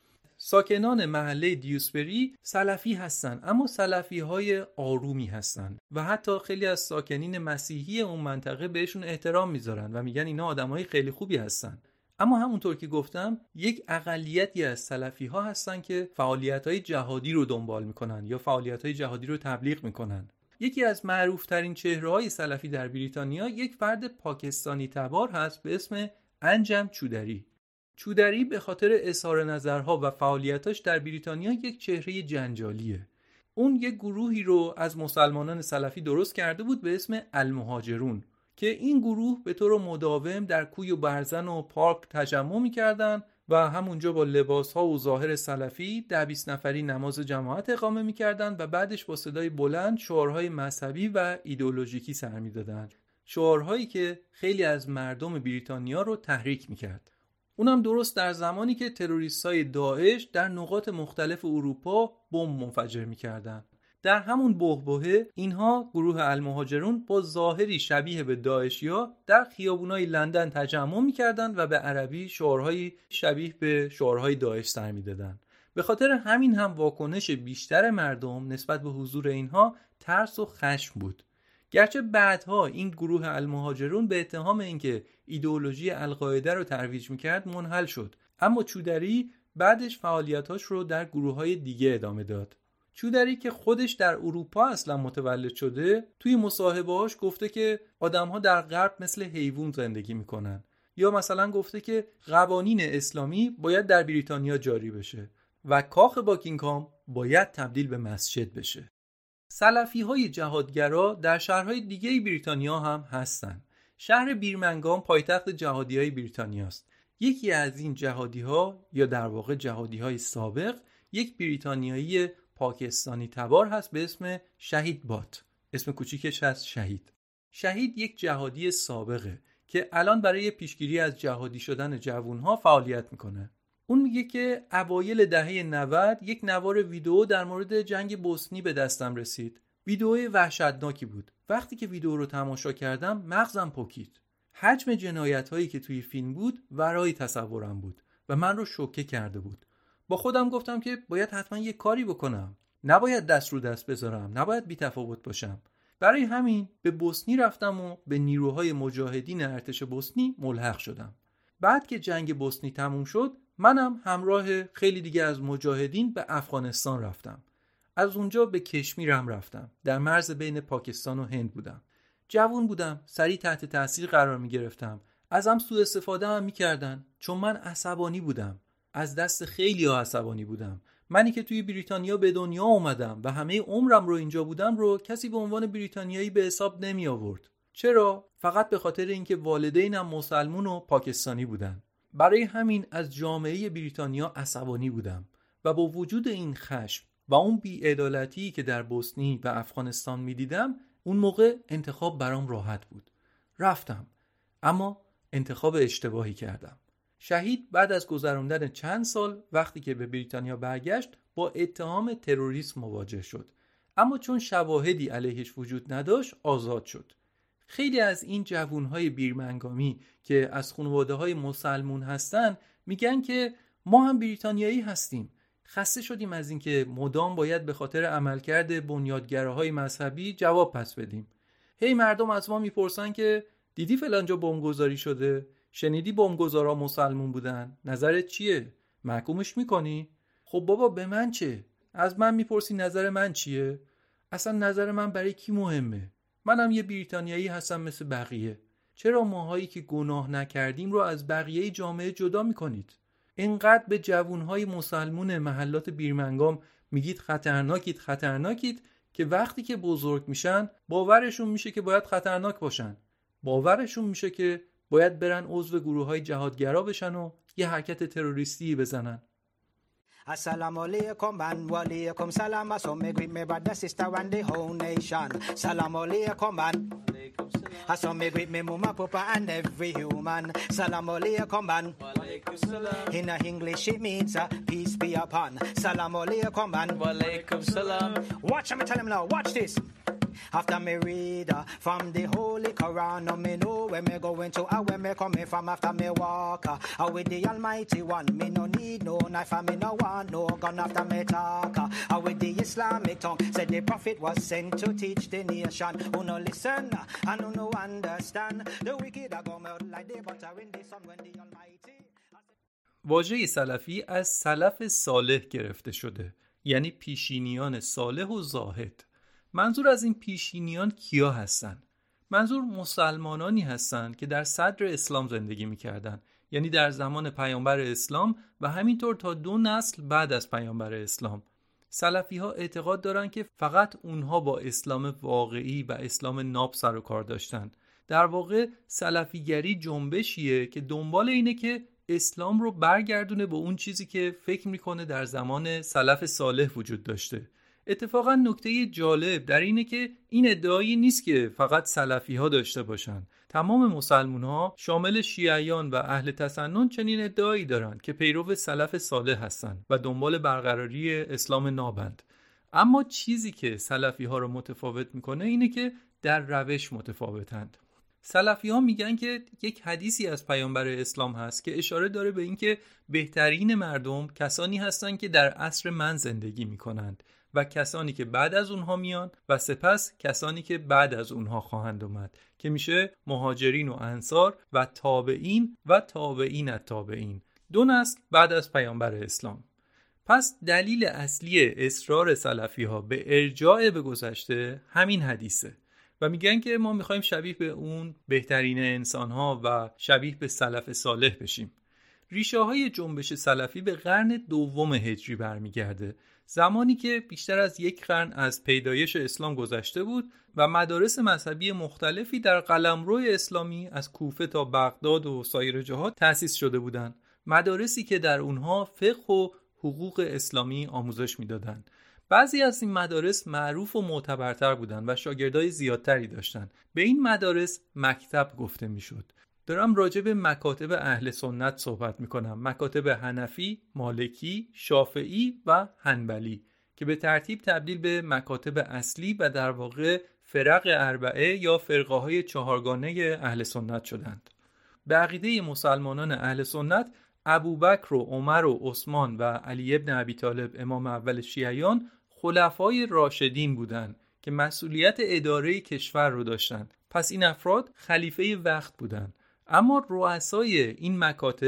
ساکنان محله دیوسبری سلفی هستن، اما سلفی های آرومی هستن و حتی خیلی از ساکنین مسیحی اون منطقه بهشون احترام میذارن و میگن اینا آدمای خیلی خوبی هستن. اما همونطور که گفتم یک اقلیتی از سلفی ها هستن که فعالیت‌های جهادی رو دنبال میکنن یا فعالیت‌های جهادی رو تبلیغ میکنن. یکی از معروف‌ترین چهره‌های سلفی در بریتانیا یک فرد پاکستانی تبار هست به اسم انجم چودری. چودری به خاطر اظهار نظرها و فعالیتاش در بریتانیا یک چهره جنجالیه. اون یک گروهی رو از مسلمانان سلفی درست کرده بود به اسم المهاجرون که این گروه به طور مداوم در کوی و برزن و پارک تجمع می‌کردن و همونجا با لباس‌ها و ظاهر سلفی 10-20 نفری نماز جماعت اقامه می‌کردن و بعدش با صدای بلند شعارهای مذهبی و ایدئولوژیکی سر می‌دادن. شعارهایی که خیلی از مردم بریتانیا رو تحریک می‌کرد. اونم درست در زمانی که تروریستای داعش در نقاط مختلف اروپا بمب منفجر می‌کردن. در همون بحبوحه اینها گروه المهاجرون با ظاهری شبیه به داعشیا در خیابونای لندن تجمع می‌کردند و به عربی شعارهایی شبیه به شعارهای داعش سر می‌دادند. به خاطر همین هم واکنش بیشتر مردم نسبت به حضور اینها ترس و خشم بود. گرچه بعدها این گروه المهاجرون به اتهام اینکه ایدئولوژی القاعده رو ترویج میکرد منحل شد، اما چودری بعدش فعالیتاش رو در گروه‌های دیگه ادامه داد. چودری که خودش در اروپا اصلا متولد شده، توی مصاحبه‌هاش گفته که آدم‌ها در غرب مثل حیوان زندگی میکنن، یا مثلا گفته که قوانین اسلامی باید در بریتانیا جاری بشه و کاخ باکینگهام باید تبدیل به مسجد بشه. سلفی‌های جهادگرا در شهرهای دیگه بریتانیا هم هستن. شهر بیرمنگام پایتخت جهادیای بریتانیاست. یکی از این جهادی‌ها، یا در واقع جهادی‌های سابق، یک بریتانیایی پاکستانی تبار هست به اسم شهید بات. اسم کوچیکش هست شهید. شهید یک جهادی سابقه که الان برای پیشگیری از جهادی شدن جوانها فعالیت میکنه. اون میگه که اوایل دهه 90 یک نوار ویدیو در مورد جنگ بوسنی به دستم رسید. ویدیو وحشتناکی بود. وقتی که ویدیو رو تماشا کردم مغزم پکید. حجم جنایت‌هایی که توی فیلم بود ورای تصورم بود و من رو شوکه کرده بود. با خودم گفتم که باید حتما یک کاری بکنم. نباید دست رو دست بذارم، نباید بی‌تفاوت باشم. برای همین به بوسنی رفتم و به نیروهای مجاهدین ارتش بوسنی ملحق شدم. بعد که جنگ بوسنی تموم شد، منم همراه خیلی دیگه از مجاهدین به افغانستان رفتم. از اونجا به کشمیرم رفتم. در مرز بین پاکستان و هند بودم. جوان بودم، سریع تحت تاثیر قرار می گرفتم. ازم سوء استفاده هم می کردن، چون من عصبانی بودم. از دست خیلی ها عصبانی بودم. منی که توی بریتانیا به دنیا اومدم و همه عمرم رو اینجا بودم رو کسی به عنوان بریتانیایی به حساب نمی آورد. چرا؟ فقط به خاطر اینکه والدینم مسلمون و پاکستانی بودن. برای همین از جامعه بریتانیا عصبانی بودم و با وجود این خشم و اون بی‌عدالتی که در بوسنی و افغانستان می‌دیدم، اون موقع انتخاب برام راحت بود. رفتم، اما انتخاب اشتباهی کردم. شهید بعد از گذراندن چند سال وقتی که به بریتانیا برگشت با اتهام تروریسم مواجه شد، اما چون شواهدی علیهش وجود نداشت آزاد شد. خیلی از این جوانهای بیرمنگامی که از خانواده‌های مسلمون هستن میگن که ما هم بریتانیایی هستیم. خسته شدیم از این که مدام باید به خاطر عملکرد بنیادگراهای مذهبی جواب پس بدیم. مردم از ما میپرسن که دیدی فلانجا بمبگذاری شده؟ شنیدی بمبگذارا مسلمون بودن؟ نظرت چیه؟ محکومش میکنی؟ خب بابا به من چه؟ از من میپرسی نظر من چیه؟ اصلا نظر من برای کی مهمه؟ منم یه بریتانیایی هستم مثل بقیه. چرا ماهایی که گناه نکردیم رو از بقیه جامعه جدا میکنید؟ اینقدر به جوانهای مسلمون محلات بیرمنگام میگید خطرناکید که وقتی که بزرگ میشن باورشون میشه که باید خطرناک باشن. باورشون میشه که باید برن عضو گروههای جهادگرا بشن و یه حرکت تروریستی بزنن.
Assalamu alaikum and wa alaikum salam. So me greet me brother, sister and the whole nation. Assalamu alaikum and so me greet me mama, papa and every human. Assalamu alaikum and wa alaikum salam. In English it means peace be upon. Assalamu alaikum and wa alaikum salam. Watch me tell him now, watch this. After me read from the Holy Quran, me know where me going to and where me coming from. After me walk with the Almighty One, me no need no knife and me no want no gun. After me talk with the Islamic tongue, said the Prophet was sent to teach the nation. Who no listen and who no understand, the wicked are go melt like the butter in the sun when the Almighty.
واژه سلفی از سلف صالح گرفته شده، یعنی پیشینیان صالح و زاهد. منظور از این پیشینیان کیا هستن؟ منظور مسلمانانی هستن که در صدر اسلام زندگی می‌کردن، یعنی در زمان پیامبر اسلام و همینطور تا 2 نسل بعد از پیامبر اسلام. سلفی‌ها اعتقاد دارن که فقط اونها با اسلام واقعی و اسلام ناب سر و کار داشتن. در واقع سلفیگری جنبشیه که دنبال اینه که اسلام رو برگردونه به اون چیزی که فکر میکنه در زمان سلف صالح وجود داشته. اتفاقا نکته جالب در اینه که این ادعایی نیست که فقط سلفی ها داشته باشن. تمام مسلمون ها شامل شیعیان و اهل تسنن چنین ادعایی دارن که پیرو سلف صالح هستن و دنبال برقراری اسلام نابند. اما چیزی که سلفی ها رو متفاوت میکنه اینه که در روش متفاوتند. سلفی ها میگن که یک حدیثی از پیامبر اسلام هست که اشاره داره به اینکه بهترین مردم کسانی هستند که در عصر من زندگی میکنند و کسانی که بعد از اونها میان و سپس کسانی که بعد از اونها خواهند اومد که میشه مهاجرین و انصار و تابعین و تابعین التابعین، 2 نسل بعد از پیامبر اسلام. پس دلیل اصلی اصرار سلفی ها به ارجاع به گذشته همین حدیثه و میگن که ما میخوایم شبیه به اون بهترین انسان ها و شبیه به سلف صالح بشیم. ریشه های جنبش سلفی به قرن 2 هجری برمیگرده، زمانی که بیشتر از 1 قرن از پیدایش اسلام گذشته بود و مدارس مذهبی مختلفی در قلمرو اسلامی از کوفه تا بغداد و سایر جاها تأسیس شده بودند. مدارسی که در اونها فقه و حقوق اسلامی آموزش میدادند. بعضی از این مدارس معروف و معتبرتر بودند و شاگردای زیادتری داشتند. به این مدارس مکتب گفته میشد. دارم راجع به مکاتب اهل سنت صحبت میکنم، مکاتب حنفی، مالکی، شافعی و حنبلی که به ترتیب تبدیل به مکاتب اصلی و در واقع فرق اربعه یا فرقه های 4گانه اهل سنت شدند. به عقیده مسلمانان اهل سنت ابوبکر و عمر و عثمان و علی ابن ابی طالب امام اول شیعیان خلفای راشدین بودند که مسئولیت اداره کشور رو داشتند. پس این افراد خلیفه وقت بودند. اما رؤسای این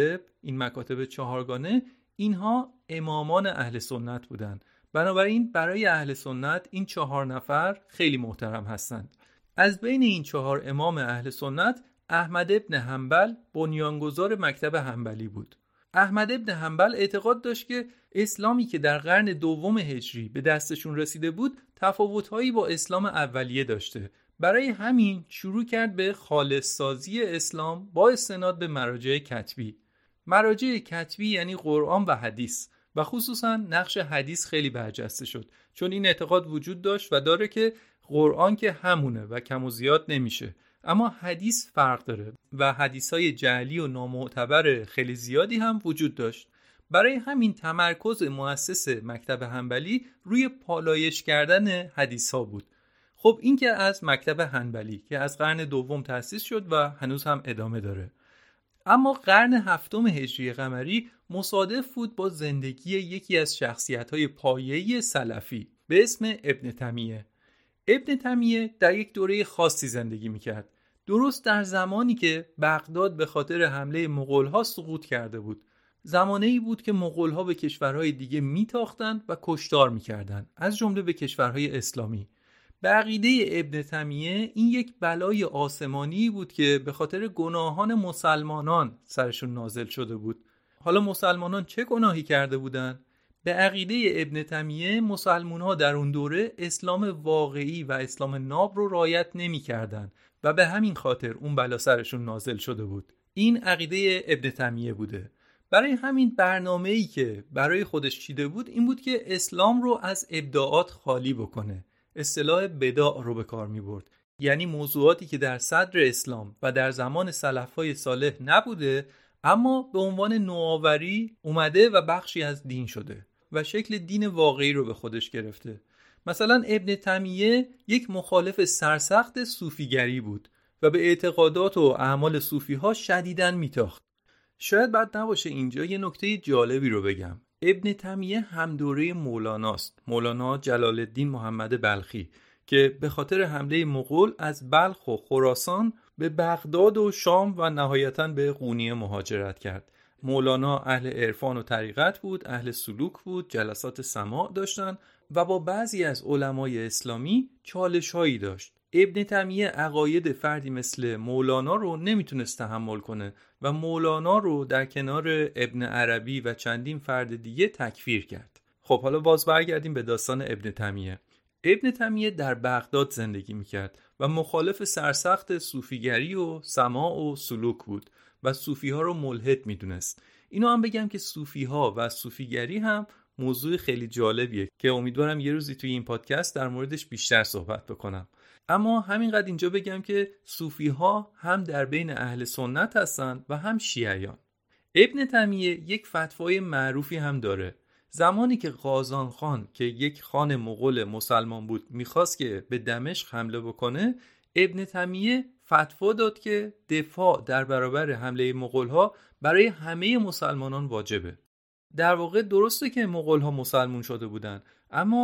مکاتب 4گانه اینها امامان اهل سنت بودند. بنابراین برای اهل سنت این 4 نفر خیلی محترم هستند. از بین این 4 امام اهل سنت احمد ابن حنبل بنیانگذار مکتب حنبلی بود. احمد ابن حنبل اعتقاد داشت که اسلامی که در قرن 2 هجری به دستشون رسیده بود تفاوت‌هایی با اسلام اولیه داشته. برای همین شروع کرد به خالص سازی اسلام با استناد به مراجع کتبی. مراجع کتبی یعنی قرآن و حدیث و خصوصا نقش حدیث خیلی برجسته شد، چون این اعتقاد وجود داشت و داره که قرآن که همونه و کم و زیاد نمیشه، اما حدیث فرق داره و حدیث‌های جعلی و نامعتبر خیلی زیادی هم وجود داشت. برای همین تمرکز مؤسس مکتب حنبلی روی پالایش کردن حدیث‌ها بود. خب این که از مکتب حنبلی که از قرن 2 تأسیس شد و هنوز هم ادامه داره. اما قرن 7 هجری قمری مصادف بود با زندگی یکی از شخصیت‌های پایه‌ای سلفی به اسم ابن تیمیه. ابن تیمیه در یک دوره خاصی زندگی می‌کرد، درست در زمانی که بغداد به خاطر حمله مغول‌ها سقوط کرده بود. زمانه‌ای بود که مغول‌ها به کشورهای دیگه میتاختند و کشتار می‌کردند، از جمله به کشورهای اسلامی. به عقیده ابن تیمیه این یک بلای آسمانی بود که به خاطر گناهان مسلمانان سرشون نازل شده بود. حالا مسلمانان چه گناهی کرده بودند؟ به عقیده ابن تیمیه مسلمان‌ها در اون دوره اسلام واقعی و اسلام ناب رو رعایت نمی‌کردند و به همین خاطر اون بلا سرشون نازل شده بود. این عقیده ابن تیمیه بوده. برای همین برنامه‌ای که برای خودش چیده بود این بود که اسلام رو از ابداعات خالی بکنه. اصطلاح بداع رو به کار می برد، یعنی موضوعاتی که در صدر اسلام و در زمان سلفای صالح نبوده اما به عنوان نوآوری اومده و بخشی از دین شده و شکل دین واقعی رو به خودش گرفته. مثلا ابن تیمیه یک مخالف سرسخت صوفیگری بود و به اعتقادات و اعمال صوفی‌ها شدیداً میتاخت. شاید بد نباشه اینجا یه نکته جالبی رو بگم. ابن تیمیه هم دوره مولاناست، مولانا جلال الدین محمد بلخی، که به خاطر حمله مغول از بلخ و خراسان به بغداد و شام و نهایتاً به قونیه مهاجرت کرد. مولانا اهل عرفان و طریقت بود، اهل سلوک بود، جلسات سماع داشتن و با بعضی از علمای اسلامی چالش‌هایی داشت. ابن تیمیه عقاید فردی مثل مولانا رو نمیتونست تحمل کنه و مولانا رو در کنار ابن عربی و چندین فرد دیگه تکفیر کرد. خب حالا باز برگردیم به داستان ابن تیمیه. ابن تیمیه در بغداد زندگی میکرد و مخالف سرسخت صوفیگری و سماع و سلوک بود و صوفی‌ها رو ملحد میدونست. اینو هم بگم که صوفی‌ها و صوفیگری هم موضوع خیلی جالبیه که امیدوارم یه روزی توی این پادکست در موردش بیشتر صحبت بکنم. اما همینقدر اینجا بگم که صوفی‌ها هم در بین اهل سنت هستن و هم شیعیان. ابن تیمیه یک فتوای معروفی هم داره. زمانی که قازان خان که یک خان مغول مسلمان بود میخواست که به دمشق حمله بکنه، ابن تیمیه فتوا داد که دفاع در برابر حمله مغول‌ها برای همه مسلمانان واجبه. در واقع درسته که مغول‌ها مسلمان شده بودن، اما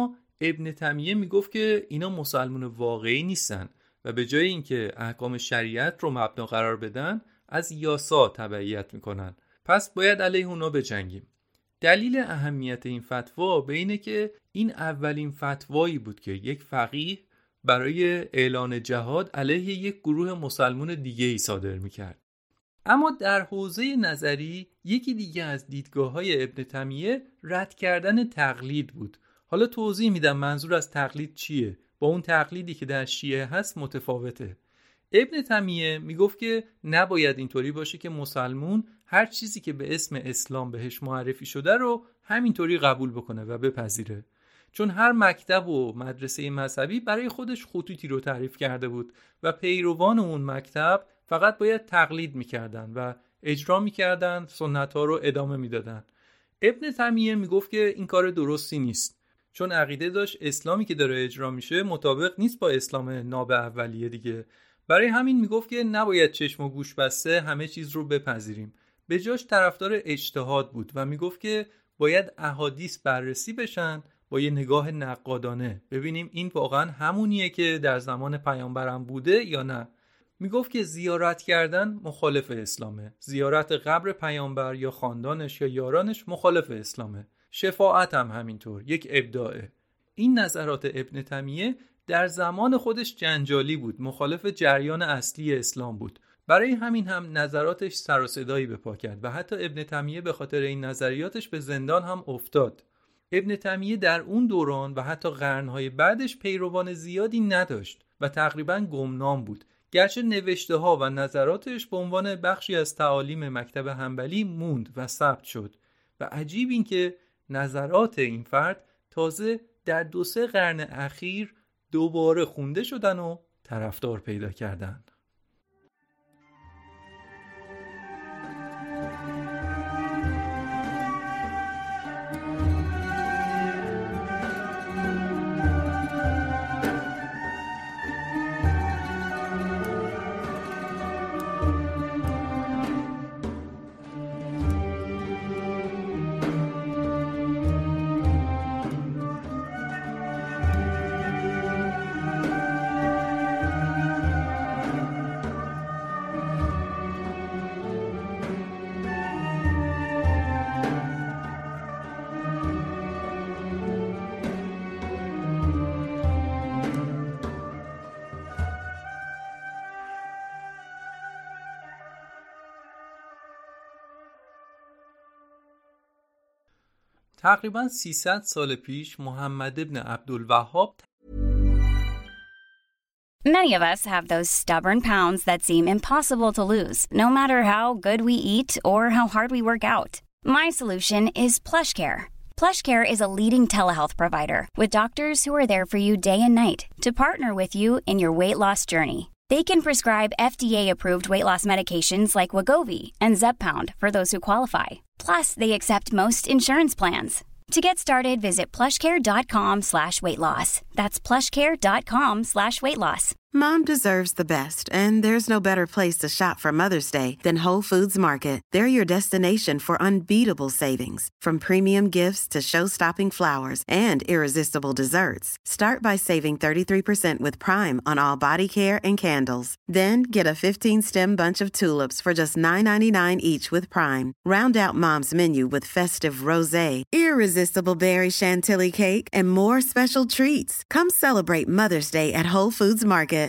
ابن تیمیه میگفت که اینا مسلمان واقعی نیستن و به جای اینکه احکام شریعت رو مبنا قرار بدن از یاسا تبعیت میکنن، پس باید علیه اونا بجنگیم. دلیل اهمیت این فتوا به اینه که این اولین فتوایی بود که یک فقیه برای اعلان جهاد علیه یک گروه مسلمان دیگه ای صادر میکرد. اما در حوزه نظری یکی دیگه از دیدگاه‌های ابن تیمیه رد کردن تقلید بود. حالا توضیح میدم منظور از تقلید چیه، با اون تقلیدی که در شیعه هست متفاوته. ابن تیمیه میگفت که نباید اینطوری باشه که مسلمون هر چیزی که به اسم اسلام بهش معرفی شده رو همینطوری قبول بکنه و بپذیره، چون هر مکتب و مدرسه مذهبی برای خودش خطوطی رو تعریف کرده بود و پیروان اون مکتب فقط باید تقلید میکردن و اجرا میکردن، سنت ها رو ادامه میدادن. ابن تیمیه میگفت که این کار درستی نیست، چون عقیده داشت اسلامی که داره اجرا میشه مطابق نیست با اسلام ناب اولیه دیگه. برای همین میگفت که نباید چشم و گوش بسته همه چیز رو بپذیریم. به جاش طرفدار اجتهاد بود و میگفت که باید احادیث بررسی بشن با یه نگاه نقادانه، ببینیم این واقعا همونیه که در زمان پیامبرم بوده یا نه. میگفت که زیارت کردن مخالف اسلامه، زیارت قبر پیامبر یا خاندانش یا یارانش مخالف اسلامه، شفاعت هم همینطور، یک ابداعه. این نظرات ابن تیمیه در زمان خودش جنجالی بود، مخالف جریان اصلی اسلام بود. برای همین هم نظراتش سر و صدایی به پا کرد و حتی ابن تیمیه به خاطر این نظریاتش به زندان هم افتاد. ابن تیمیه در اون دوران و حتی قرنهای بعدش پیروان زیادی نداشت و تقریباً گمنام بود، گرچه نوشته ها و نظراتش به عنوان بخشی از تعالیم مکتب حنبلی موند و ثبت شد. و عجیب این که نظرات این فرد تازه در 2-3 قرن اخیر دوباره خونده شدن و طرفدار پیدا کردن. تقریباً 300 سال پیش محمد ابن عبدالوهاب
Many of us have those stubborn pounds that seem impossible to lose, no matter how good we eat or how hard we work out. My solution is PlushCare. PlushCare is a leading telehealth provider with doctors who are there for you day and night to partner with you in your weight loss journey. They can prescribe FDA-approved weight loss medications like Wegovy and Zepbound for those who qualify. Plus, they accept most insurance plans. To get started, visit plushcare.com/weightloss. That's plushcare.com/weightloss.
Mom deserves the best, and there's no better place to shop for Mother's Day than Whole Foods Market. They're your destination for unbeatable savings, from premium gifts to show-stopping flowers and irresistible desserts. Start by saving 33% with Prime on all body care and candles. Then get a 15-stem bunch of tulips for just $9.99 each with Prime. Round out Mom's menu with festive rosé, irresistible berry chantilly cake, and more special treats. Come celebrate Mother's Day at Whole Foods Market.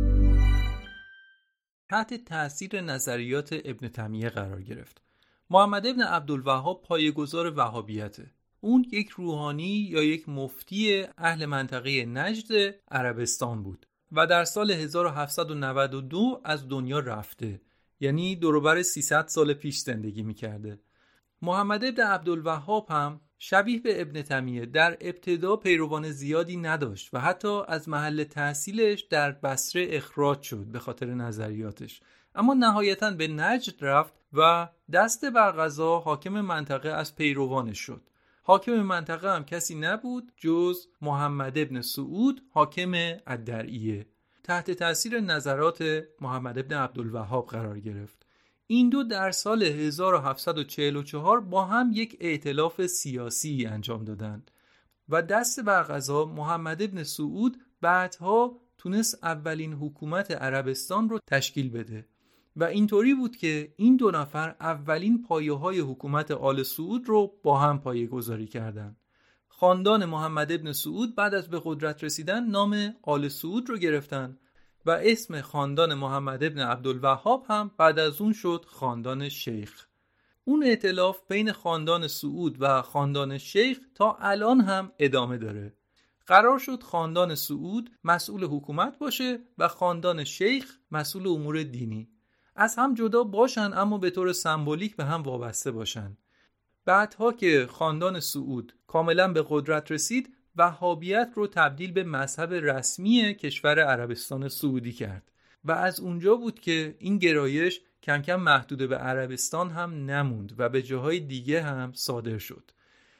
تحت تأثیر نظریات ابن تیمیه قرار گرفت. محمد ابن عبدالوهاب پایه‌گذار وهابیته. اون یک روحانی یا یک مفتی اهل منطقه نجد عربستان بود و در سال 1792 از دنیا رفته، یعنی دوروبر 300 سال پیش زندگی میکرده. محمد ابن عبدالوهاب هم شبیه به ابن تیمیه در ابتدا پیروان زیادی نداشت و حتی از محل تحصیلش در بصره اخراج شد به خاطر نظریاتش، اما نهایتاً به نجد رفت و دست بر قضا حاکم منطقه از پیروانش شد. حاکم منطقه هم کسی نبود جز محمد ابن سعود، حاکم الدرعیه. تحت تأثیر نظرات محمد ابن عبدالوهاب قرار گرفت. این دو در سال 1744 با هم یک ائتلاف سیاسی انجام دادند. و دست بر قضا محمد ابن سعود بعدها تونست اولین حکومت عربستان رو تشکیل بده و اینطوری بود که این دو نفر اولین پایه‌های حکومت آل سعود رو با هم پایه‌گذاری کردند. خاندان محمد ابن سعود بعد از به قدرت رسیدن نام آل سعود رو گرفتن و اسم خاندان محمد ابن عبدالوهاب هم بعد از اون شد خاندان شیخ. اون ائتلاف بین خاندان سعود و خاندان شیخ تا الان هم ادامه داره. قرار شد خاندان سعود مسئول حکومت باشه و خاندان شیخ مسئول امور دینی. از هم جدا باشن اما به طور سمبولیک به هم وابسته باشن. بعدها که خاندان سعود کاملا به قدرت رسید، وهابیت رو تبدیل به مذهب رسمی کشور عربستان سعودی کرد و از اونجا بود که این گرایش کم کم محدود به عربستان هم نموند و به جاهای دیگه هم صادر شد.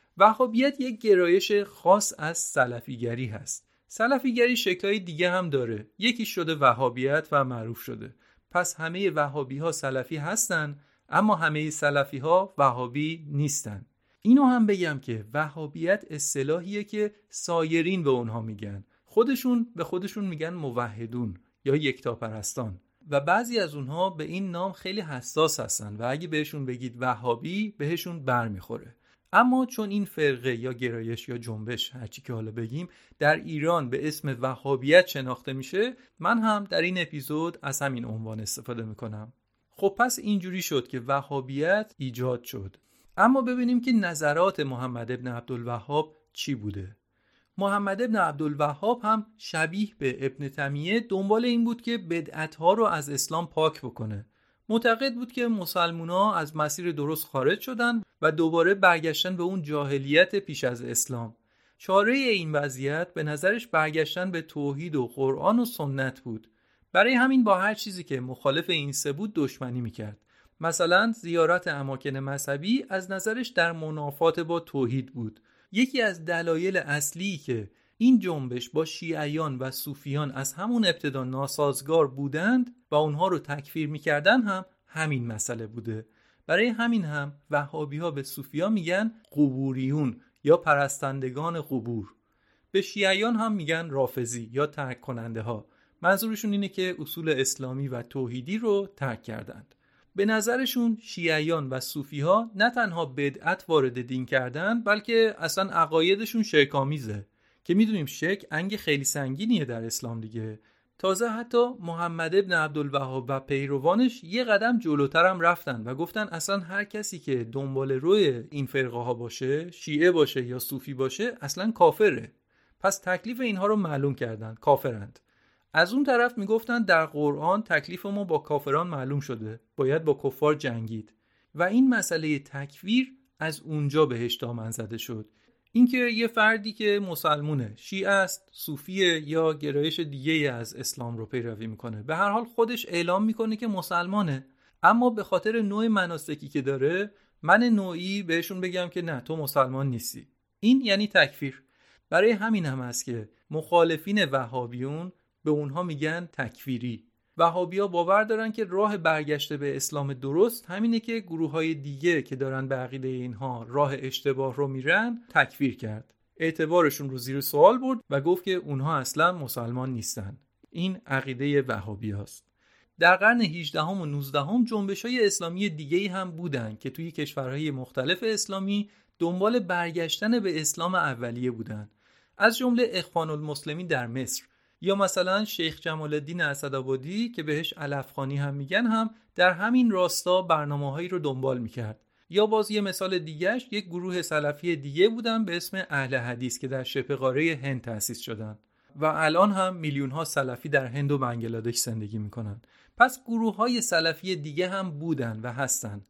وهابیت یک گرایش خاص از سلفیگری هست. سلفیگری شکل‌های دیگه هم داره. یکی شده وهابیت و معروف شده. پس همه وهابی ها سلفی هستن اما همه سلفی ها وهابی نیستن. اینو هم بگم که وهابیت اصطلاحیه که سایرین به اونها میگن. خودشون به خودشون میگن موحدون یا یکتاپرستان و بعضی از اونها به این نام خیلی حساس هستن و اگه بهشون بگید وهابی بهشون بر میخوره. اما چون این فرقه یا گرایش یا جنبش هرچی که حالا بگیم در ایران به اسم وهابیت شناخته میشه، من هم در این اپیزود از همین عنوان استفاده میکنم. خب پس اینجوری شد که وهابیت ایجاد شد. اما ببینیم که نظرات محمد ابن عبدالوهاب چی بوده. محمد ابن عبدالوهاب هم شبیه به ابن تیمیه دنبال این بود که بدعت‌ها رو از اسلام پاک بکنه. معتقد بود که مسلمان‌ها از مسیر درست خارج شدن و دوباره برگشتن به اون جاهلیت پیش از اسلام. چاره این وضعیت به نظرش برگشتن به توحید و قرآن و سنت بود. برای همین با هر چیزی که مخالف این سه بود دشمنی میکرد. مثلا زیارت اماکن مذهبی از نظرش در منافات با توحید بود. یکی از دلایل اصلی که این جنبش با شیعیان و صوفیان از همون ابتدا ناسازگار بودند و اونها رو تکفیر میکردن هم همین مسئله بوده. برای همین هم وهابی‌ها به صوفیان میگن قبوریون یا پرستندگان قبور. به شیعیان هم میگن رافضی یا ترک کننده ها. منظورشون اینه که اصول اسلامی و توحیدی رو ترک کردند. به نظرشون شیعیان و صوفی‌ها نه تنها بدعت وارد دین کردن بلکه اصلا عقایدشون شرک‌آمیزه که میدونیم شرک انگ خیلی سنگینیه در اسلام دیگه. تازه حتی محمد ابن عبدالوهاب و پیروانش یه قدم جلوتر هم رفتن و گفتن اصلا هر کسی که دنبال روی این فرقه ها باشه، شیعه باشه یا صوفی باشه، اصلا کافره. پس تکلیف اینها رو معلوم کردن، کافرند. از اون طرف میگفتن در قرآن تکلیف ما با کافران معلوم شده، باید با کفار جنگید و این مسئله تکفیر از اونجا بهش دامن زده شد. اینکه یه فردی که مسلمونه، شیعه است، صوفیه یا گرایش دیگه از اسلام رو پیروی میکنه، به هر حال خودش اعلام میکنه که مسلمانه، اما به خاطر نوع مناسکی که داره من نوعی بهشون بگم که نه تو مسلمان نیستی. این یعنی تکفیر. برای همین هم هست که مخالفین وهابیون به اونها میگن تکفیری. وهابی‌ها باور دارن که راه برگشته به اسلام درست همینه که گروه‌های دیگه که دارن به عقیده اینها راه اشتباه رو میرن تکفیر کرد. اعتبارشون رو زیر سوال برد و گفت که اونها اصلا مسلمان نیستن. این عقیده وهابی‌هاست. در قرن 18 و 19 جنبش‌های اسلامی دیگه‌ای هم بودن که توی کشورهای مختلف اسلامی دنبال برگشتن به اسلام اولیه بودن. از جمله اخوان المسلمین در مصر یا مثلا شیخ جمال الدین اسدآبادی که بهش علفخانی هم میگن هم در همین راستا برنامه‌هایی رو دنبال میکرد. یا باز یه مثال دیگهش یک گروه سلفی دیگه بودن به اسم اهل حدیث که در شبه قاره هند تأسیس شدن و الان هم میلیون‌ها سلفی در هند و بنگلادش زندگی میکنن. پس گروه‌های سلفی دیگه هم بودن و هستن.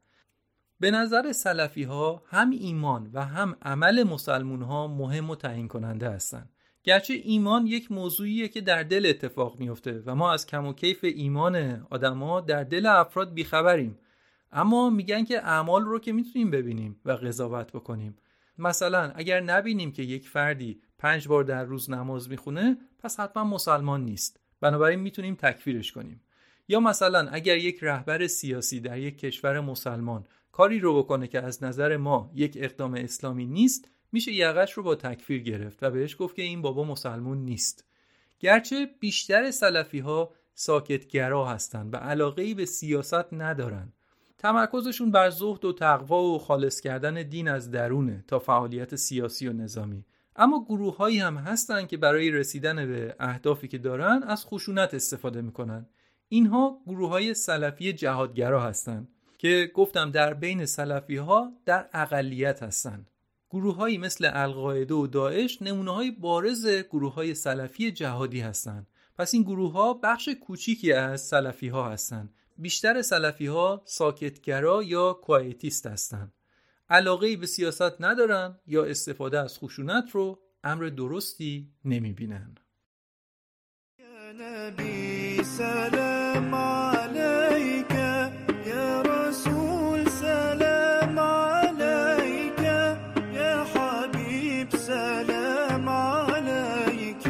به نظر سلفی‌ها هم ایمان و هم عمل مسلمان‌ها مهم و تعیین کننده هستن. گرچه ایمان یک موضوعیه که در دل اتفاق میفته و ما از کم و کیف ایمان آدما در دل افراد بیخبریم، اما میگن که اعمال رو که میتونیم ببینیم و قضاوت بکنیم. مثلا اگر نبینیم که یک فردی 5 بار در روز نماز میخونه پس حتما مسلمان نیست، بنابراین میتونیم تکفیرش کنیم. یا مثلا اگر یک رهبر سیاسی در یک کشور مسلمان کاری رو بکنه که از نظر ما یک اقدام اسلامی نیست، میشه یقش رو با تکفیر گرفت و بهش گفت که این بابا مسلمون نیست. گرچه بیشتر سلفی ها ساکتگرا هستن و علاقه‌ای به سیاست ندارن. تمرکزشون بر زهد و تقوا و خالص کردن دین از درونه تا فعالیت سیاسی و نظامی. اما گروه‌هایی هم هستن که برای رسیدن به اهدافی که دارن از خشونت استفاده میکنن. اینها گروه‌های سلفی جهادگرا هستن که گفتم در بین سلفی‌ها در اقلیت هستن. گروه‌هایی مثل القاعده و داعش نمونه‌های بارز گروه‌های سلفی جهادی هستند. پس این گروه‌ها بخش کوچیکی از سلفی‌ها هستند. بیشتر سلفی‌ها ساکتگرا یا کوایتیست هستند. علاقه‌ای به سیاست ندارن یا استفاده از خشونت رو امر درستی نمی‌بینن.
یا نبی سلام علیک، یا رسول سلام علیک، یا حبیب سلام علیک،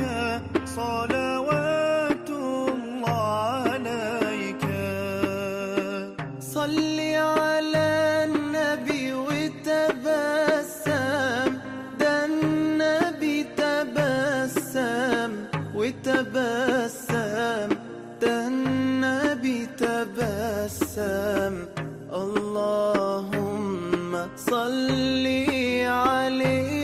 صلوات الله علیک. صلی علی النبی و تبسم، دن نبی تبسم و تبسم، دن نبی تبسم. اللهم صلی علیه.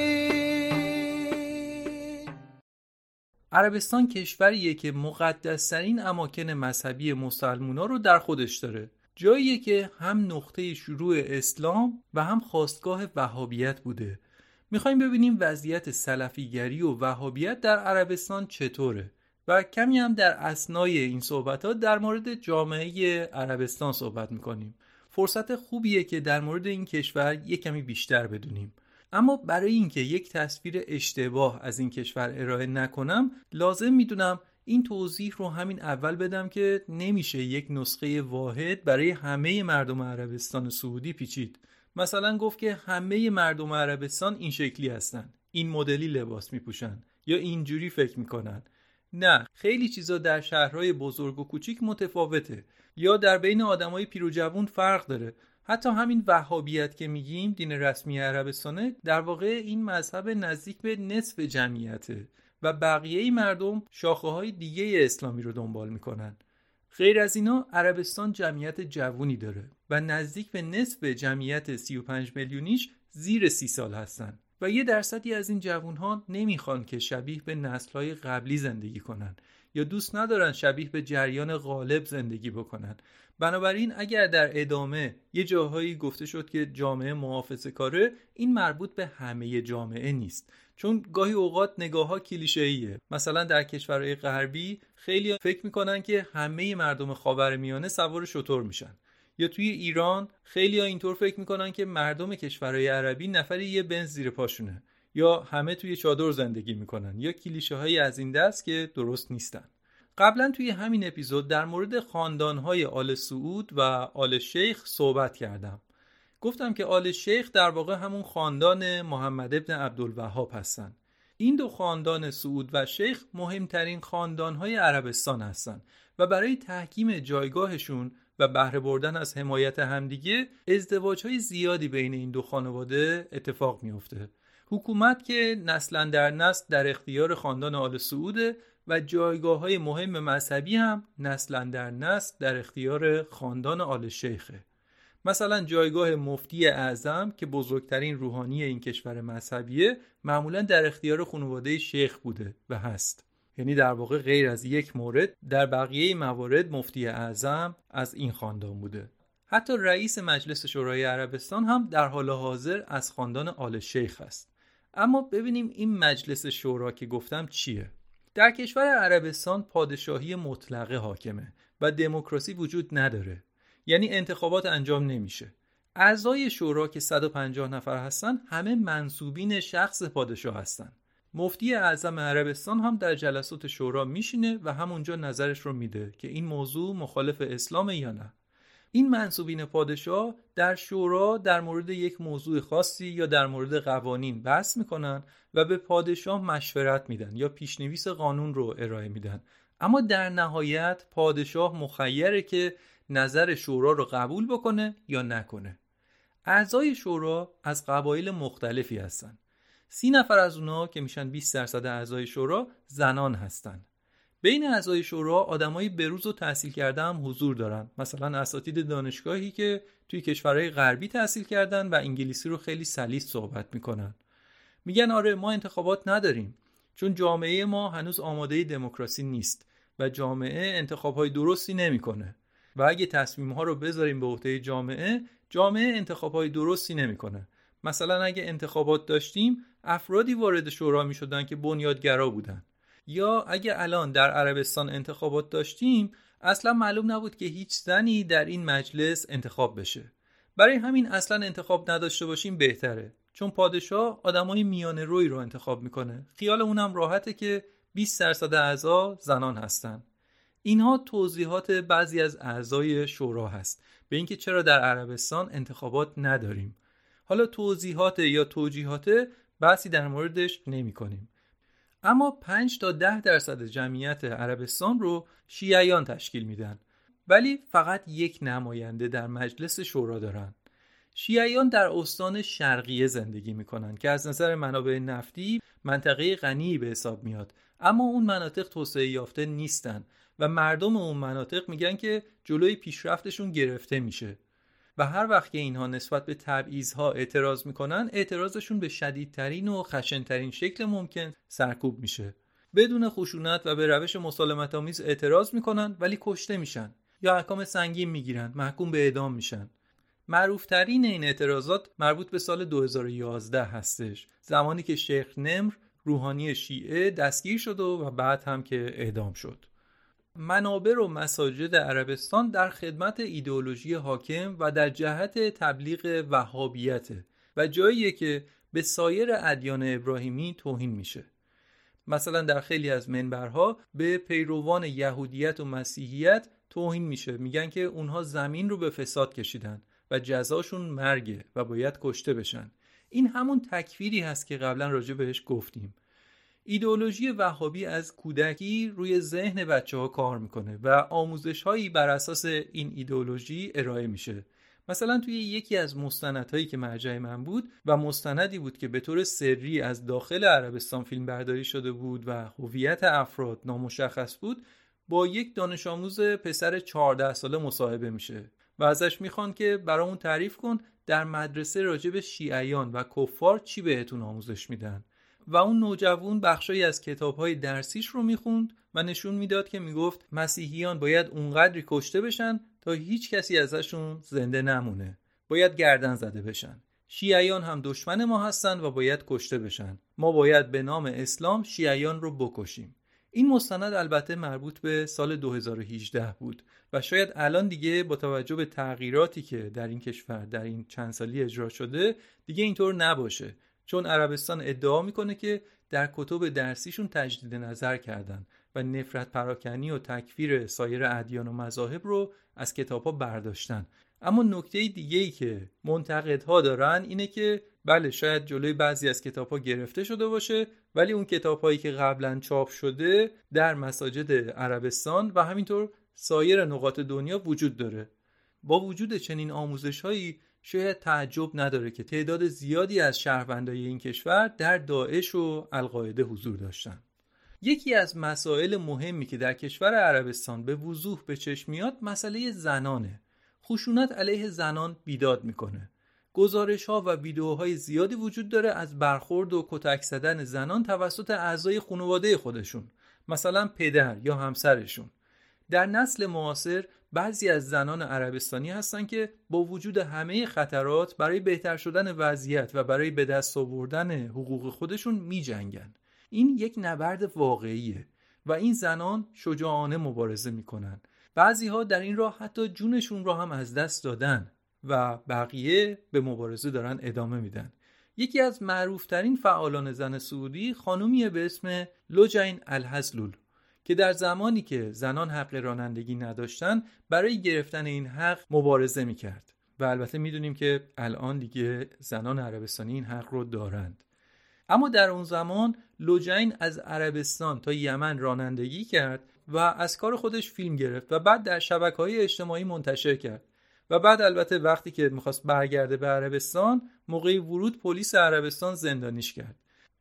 عربستان کشوریه که مقدس‌ترین اماکن مذهبی مسلمونا رو در خودش داره. جاییه که هم نقطه شروع اسلام و هم خاستگاه وهابیت بوده. میخوایم ببینیم وضعیت سلفیگری و وهابیت در عربستان چطوره و کمی هم در اثنای این صحبتات در مورد جامعه عربستان صحبت میکنیم. فرصت خوبیه که در مورد این کشور یک کمی بیشتر بدونیم. اما برای اینکه یک تصویر اشتباه از این کشور ارائه نکنم، لازم میدونم این توضیح رو همین اول بدم که نمیشه یک نسخه واحد برای همه مردم عربستان سعودی پیچید. مثلا گفت که همه مردم عربستان این شکلی هستن، این مدلی لباس میپوشن یا اینجوری فکر میکنن. نه، خیلی چیزا در شهرهای بزرگ و کوچیک متفاوته یا در بین آدمای پیر و جوون فرق داره. حتی همین وهابیت که میگیم دین رسمی عربستانه، در واقع این مذهب نزدیک به نصف جمعیته و بقیه مردم شاخه‌های دیگه اسلامی رو دنبال میکنن. غیر از اینا عربستان جمعیت جوونی داره و نزدیک به نصف جمعیت 35 میلیونیش زیر 30 سال هستن و 1% از این جوانها نمیخوان که شبیه به نسل‌های قبلی زندگی کنن یا دوست ندارن شبیه به جریان غالب زندگی بکنن. بنابراین اگر در ادامه یه جاهایی گفته شد که جامعه محافظه‌کاره، این مربوط به همه جامعه نیست، چون گاهی اوقات نگاه‌ها کلیشه‌ایه. مثلا در کشورهای غربی خیلی فکر میکنن که همه مردم خاورمیانه سوار شتر میشن، یا توی ایران خیلی‌ها اینطور فکر میکنن که مردم کشورهای عربی نفری یه بنز زیر پاشونه، یا همه توی چادر زندگی میکنن، یا کلیشه‌هایی از این دست که درست نیستن. قبلا توی همین اپیزود در مورد خاندان‌های آل سعود و آل شیخ صحبت کردم. گفتم که آل شیخ در واقع همون خاندان محمد ابن عبدالوهاب هستن. این دو خاندان سعود و شیخ مهمترین خاندان‌های عربستان هستن و برای تحکیم جایگاهشون و بهره بردن از حمایت همدیگه ازدواج‌های زیادی بین این دو خانواده اتفاق میفته. حکومت که نسلاً در نسل در اختیار خاندان آل سعوده و جایگاه‌های مهم مذهبی هم نسلاً در نسل در اختیار خاندان آل شیخه. مثلا جایگاه مفتی اعظم که بزرگترین روحانی این کشور مذهبیه معمولاً در اختیار خانواده شیخ بوده و هست. یعنی در واقع غیر از یک مورد در بقیه موارد مفتی اعظم از این خاندان بوده. حتی رئیس مجلس شورای عربستان هم در حال حاضر از خاندان آل شیخ است. اما ببینیم این مجلس شورا که گفتم چیه؟ در کشور عربستان پادشاهی مطلقه حاکمه و دموکراسی وجود نداره. یعنی انتخابات انجام نمیشه. اعضای شورا که 150 نفر هستن همه منصوبین شخص پادشاه هستن. مفتی اعظم عربستان هم در جلسات شورا میشینه و همونجا نظرش رو میده که این موضوع مخالف اسلامه یا نه. این منصوبین پادشاه در شورا در مورد یک موضوع خاصی یا در مورد قوانین بحث میکنن و به پادشاه مشورت میدن یا پیشنویس قانون رو ارائه میدن. اما در نهایت پادشاه مخیره که نظر شورا رو قبول بکنه یا نکنه. اعضای شورا از قبایل مختلفی هستن 30 نفر از اونها که میشن 20% اعضای شورا زنان هستن. بین اعضای شورا آدمای بروز و تحصیل کرده هم حضور دارن، مثلا اساتید دانشگاهی که توی کشورهای غربی تحصیل کردن و انگلیسی رو خیلی سلیس صحبت میکنن. میگن آره ما انتخابات نداریم چون جامعه ما هنوز آماده دموکراسی نیست و جامعه انتخابهای درستی نمیکنه و اگه تصمیم‌ها رو بذاریم به عهده جامعه انتخابهای درستی نمیکنه. مثلا اگه انتخابات داشتیم افرادی وارد شورا میشدن که بنیادگرا بودن، یا اگه الان در عربستان انتخابات داشتیم اصلا معلوم نبود که هیچ زنی در این مجلس انتخاب بشه. برای همین اصلا انتخاب نداشته باشیم بهتره، چون پادشاه آدمای میانه روی رو انتخاب میکنه. خیال اونم راحته که 20% اعضا زنان هستن. اینها توضیحات بعضی از اعضای شورا هست به اینکه چرا در عربستان انتخابات نداریم. حالا توضیحات یا توجیهات بحثی در موردش نمی کنیم. اما 5 تا 10% جمعیت عربستان رو شیعیان تشکیل میدن، ولی فقط یک نماینده در مجلس شورا دارن. شیعیان در استان شرقیه زندگی میکنن که از نظر منابع نفتی منطقه غنی به حساب میاد، اما اون مناطق توسعه یافته نیستن و مردم اون مناطق میگن که جلوی پیشرفتشون گرفته میشه و هر وقت که اینها نسبت به تبعیض‌ها اعتراض میکنن اعتراضشون به شدیدترین و خشن‌ترین شکل ممکن سرکوب میشه. بدون خشونت و به روش مسالمت‌آمیز اعتراض میکنن ولی کشته میشن یا احکام سنگین میگیرن، محکوم به اعدام میشن. معروفترین این اعتراضات مربوط به سال 2011 هستش، زمانی که شیخ نمر روحانی شیعه دستگیر شد و بعد هم که اعدام شد. منابر و مساجد عربستان در خدمت ایدئولوژی حاکم و در جهت تبلیغ وهابیت و جاییه که به سایر ادیان ابراهیمی توهین میشه. مثلا در خیلی از منبرها به پیروان یهودیت و مسیحیت توهین میشه، میگن که اونها زمین رو به فساد کشیدن و جزاشون مرگه و باید کشته بشن. این همون تکفیری هست که قبلا راجع بهش گفتیم. ایدئولوژی وهابی از کودکی روی ذهن بچه‌ها کار میکنه و آموزش‌هایی بر اساس این ایدئولوژی ارائه میشه. مثلا توی یکی از مستندهایی که مرجع من بود و مستندی بود که به طور سری از داخل عربستان فیلم برداری شده بود و هویت افراد نامشخص بود، با یک دانش آموز پسر 14 ساله مصاحبه میشه و ازش میخوان که برامون تعریف کن در مدرسه راجع به شیعیان و کفار چی بهتون آموزش میدن. و اون نوجوان بخشایی از کتاب‌های درسیش رو میخوند و نشون میداد که میگفت مسیحیان باید اونقدری کشته بشن تا هیچ کسی ازشون زنده نمونه، باید گردن زده بشن. شیعیان هم دشمن ما هستن و باید کشته بشن، ما باید به نام اسلام شیعیان رو بکشیم. این مستند البته مربوط به سال 2018 بود و شاید الان دیگه با توجه به تغییراتی که در این کشور در این چند سالی اجرا شده دیگه اینطور نباشه، چون عربستان ادعا میکنه که در کتب درسیشون تجدید نظر کردن و نفرت پراکنی و تکفیر سایر ادیان و مذاهب رو از کتاب‌ها برداشتن. اما نکته دیگه‌ای که منتقدها دارن اینه که بله شاید جلوی بعضی از کتاب‌ها گرفته شده باشه، ولی اون کتاب‌هایی که قبلا چاپ شده در مساجد عربستان و همینطور سایر نقاط دنیا وجود داره. با وجود چنین آموزش‌هایی شاید تعجب نداره که تعداد زیادی از شهروندای این کشور در داعش و القاعده حضور داشتن. یکی از مسائل مهمی که در کشور عربستان به وضوح به چشم میاد مسئله زنانه. خشونت علیه زنان بیداد میکنه. گزارش‌ها و ویدیوهای زیادی وجود داره از برخورد و کتک زدن زنان توسط اعضای خانواده خودشون، مثلا پدر یا همسرشون. در نسل معاصر بعضی از زنان عربستانی هستن که با وجود همه خطرات برای بهتر شدن وضعیت و برای به دست آوردن حقوق خودشون می جنگن. این یک نبرد واقعیه و این زنان شجاعانه مبارزه می کنن. بعضی ها در این راه حتی جونشون رو هم از دست دادن و بقیه به مبارزه دارن ادامه میدن. یکی از معروفترین فعالان زن سعودی خانومیه به اسم لوجین الحزلول که در زمانی که زنان حق رانندگی نداشتن برای گرفتن این حق مبارزه میکرد و البته میدونیم که الان دیگه زنان عربستانی این حق رو دارند. اما در اون زمان لوجین از عربستان تا یمن رانندگی کرد و از کار خودش فیلم گرفت و بعد در شبکه‌های اجتماعی منتشر کرد و بعد البته وقتی که میخواست برگرده به عربستان موقع ورود پلیس عربستان زندانیش کرد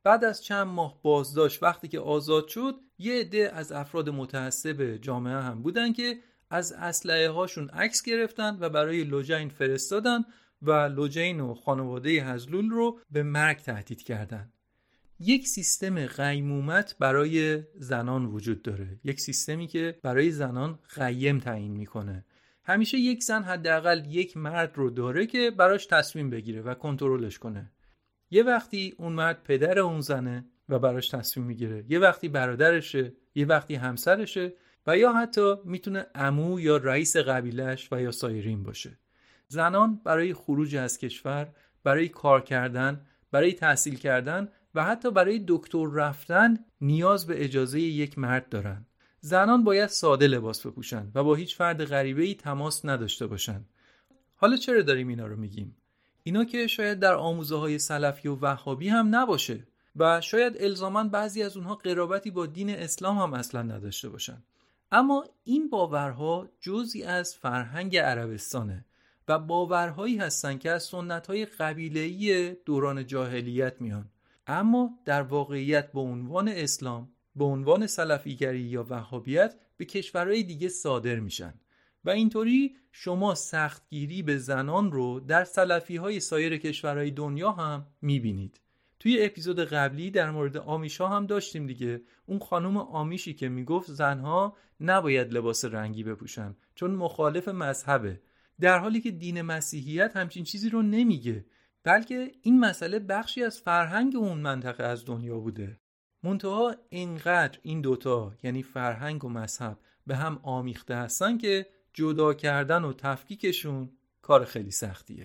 بعد از چند ماه بازداشت وقتی که آزاد شد، یه عده از افراد متعصب جامعه هم بودن که از اسلحه هاشون عکس گرفتن و برای لوجین فرستادن و لوجین و خانواده هزلول رو به مرگ تهدید کردن. یک سیستم قیمومت برای زنان وجود داره، یک سیستمی که برای زنان قیم تعیین میکنه. همیشه یک زن حداقل یک مرد رو داره که براش تصمیم بگیره و کنترلش کنه. یه وقتی اون مرد پدر اون زنه و براش تصمیم میگیره، یه وقتی برادرشه، یه وقتی همسرشه و یا حتی میتونه عمو یا رئیس قبیلهش و یا سایرین باشه. زنان برای خروج از کشور، برای کار کردن، برای تحصیل کردن و حتی برای دکتر رفتن نیاز به اجازه یک مرد دارن. زنان باید ساده لباس بپوشن و با هیچ فرد غریبه‌ای تماس نداشته باشن. حالا چرا داریم اینا رو میگیم؟ اینا که شاید در آموزه‌های سلفی و وهابی هم نباشه و شاید الزاماً بعضی از اونها قرابتی با دین اسلام هم اصلا نداشته باشن. اما این باورها جزئی از فرهنگ عربستانه و باورهایی هستن که از سنت‌های قبیله‌ای دوران جاهلیت میان، اما در واقعیت به عنوان اسلام، به عنوان سلفیگری یا وهابیت به کشورهای دیگه صادر میشن و اینطوری شما سختگیری به زنان رو در سلفی‌های سایر کشورهای دنیا هم میبینید. توی اپیزود قبلی در مورد آمیشا هم داشتیم دیگه، اون خانم آمیشی که میگفت زنها نباید لباس رنگی بپوشن چون مخالف مذهبه، در حالی که دین مسیحیت همچین چیزی رو نمیگه، بلکه این مسئله بخشی از فرهنگ اون منطقه از دنیا بوده. منتها اینقدر این دوتا یعنی فرهنگ و مذهب به هم آمیخته هستن که جدا کردن و تفکیکشون کار خیلی سختیه.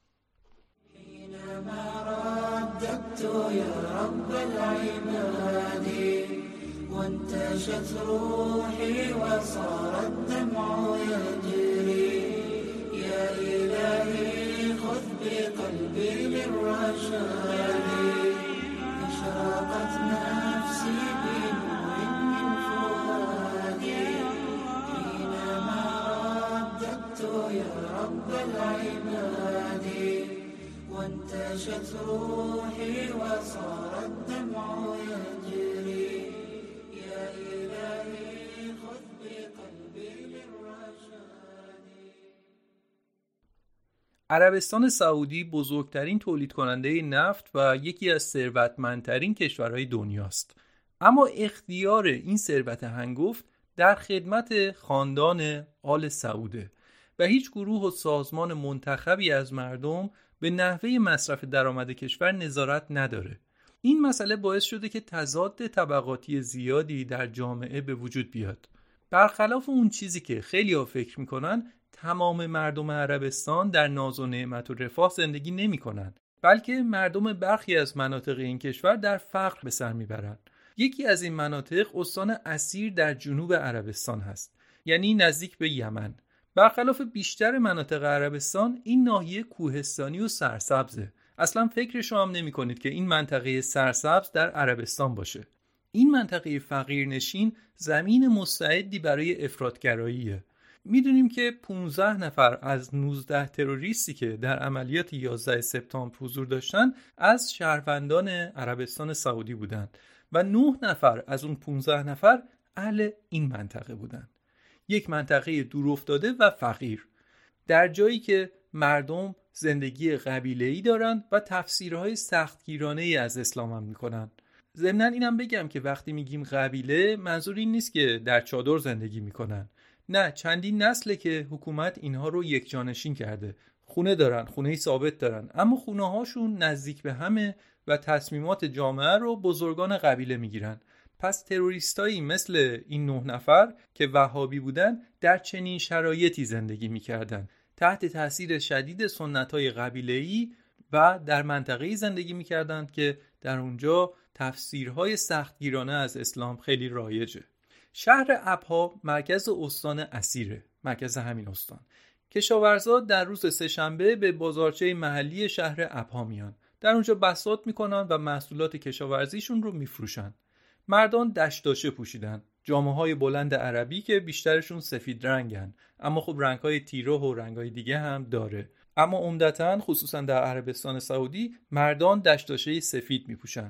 رددت يا رب العباد وانتشت روحي وصار الدمع يجري يا إلهي خذ بقلبي للرشاد أشرقت نفسي بنور من فؤادي حينما رددت يا رب العباد وانتشت روحي وصار الدمع يجري يا إلهي خذ بقلبي للرشاد.
عربستان سعودی بزرگترین تولید کننده نفت و یکی از ثروتمندترین کشورهای دنیاست، اما اختیار این ثروت هنگفت در خدمت خاندان آل سعوده و هیچ گروه و سازمان منتخبی از مردم به نحوه مصرف درآمد کشور نظارت نداره. این مسئله باعث شده که تضاد طبقاتی زیادی در جامعه به وجود بیاد. برخلاف اون چیزی که خیلی‌ها فکر میکنن، تمام مردم عربستان در ناز و نعمت و رفاه زندگی نمیکنن، بلکه مردم برخی از مناطق این کشور در فقر به سر میبرن. یکی از این مناطق استان اسیر در جنوب عربستان هست، یعنی نزدیک به یمن. برخلاف بیشتر مناطق عربستان، این ناحیه کوهستانی و سرسبزه. اصلا فکرشو هم نمی کنید که این منطقه سرسبز در عربستان باشه. این منطقه فقیرنشین زمین مستعدی برای افراطگراییه. میدونیم که 15 نفر از 19 تروریستی که در عملیات 11 سپتامبر حضور داشتن از شهروندان عربستان سعودی بودند و 9 نفر از اون 15 نفر اهل این منطقه بودند. یک منطقه دورافتاده و فقیر، در جایی که مردم زندگی قبیله‌ای دارن و تفسیرهای سختگیرانه‌ای از اسلام هم میکنن. ضمناً اینم بگم که وقتی میگیم قبیله، منظور این نیست که در چادر زندگی میکنن. نه، چندین نسله که حکومت اینها رو یک جانشین کرده. خونه دارن، خونه ثابت دارن، اما خونه هاشون نزدیک به همه و تصمیمات جامعه رو بزرگان قبیله میگیرن. پس تروریستایی مثل این 9 نفر که وهابی بودن در چنین شرایطی زندگی میکردن، تحت تاثیر شدید سنت‌های قبیله‌ای و در منطقه‌ای زندگی میکردند که در اونجا تفسیرهای سختگیرانه از اسلام خیلی رایجه. شهر ابها مرکز استان اسیره، مرکز همین استان. کشاورزا در روز سه‌شنبه به بازارچه محلی شهر ابها میان، در اونجا بساط میکنن و محصولات کشاورزیشون رو میفروشن. مردان دشداشه پوشیدن، جامه‌های بلند عربی که بیشترشون سفید رنگن، اما خب رنگ‌های تیره و رنگ‌های دیگه هم داره. اما عمدتاً خصوصاً در عربستان سعودی مردان دشداشه سفید میپوشن.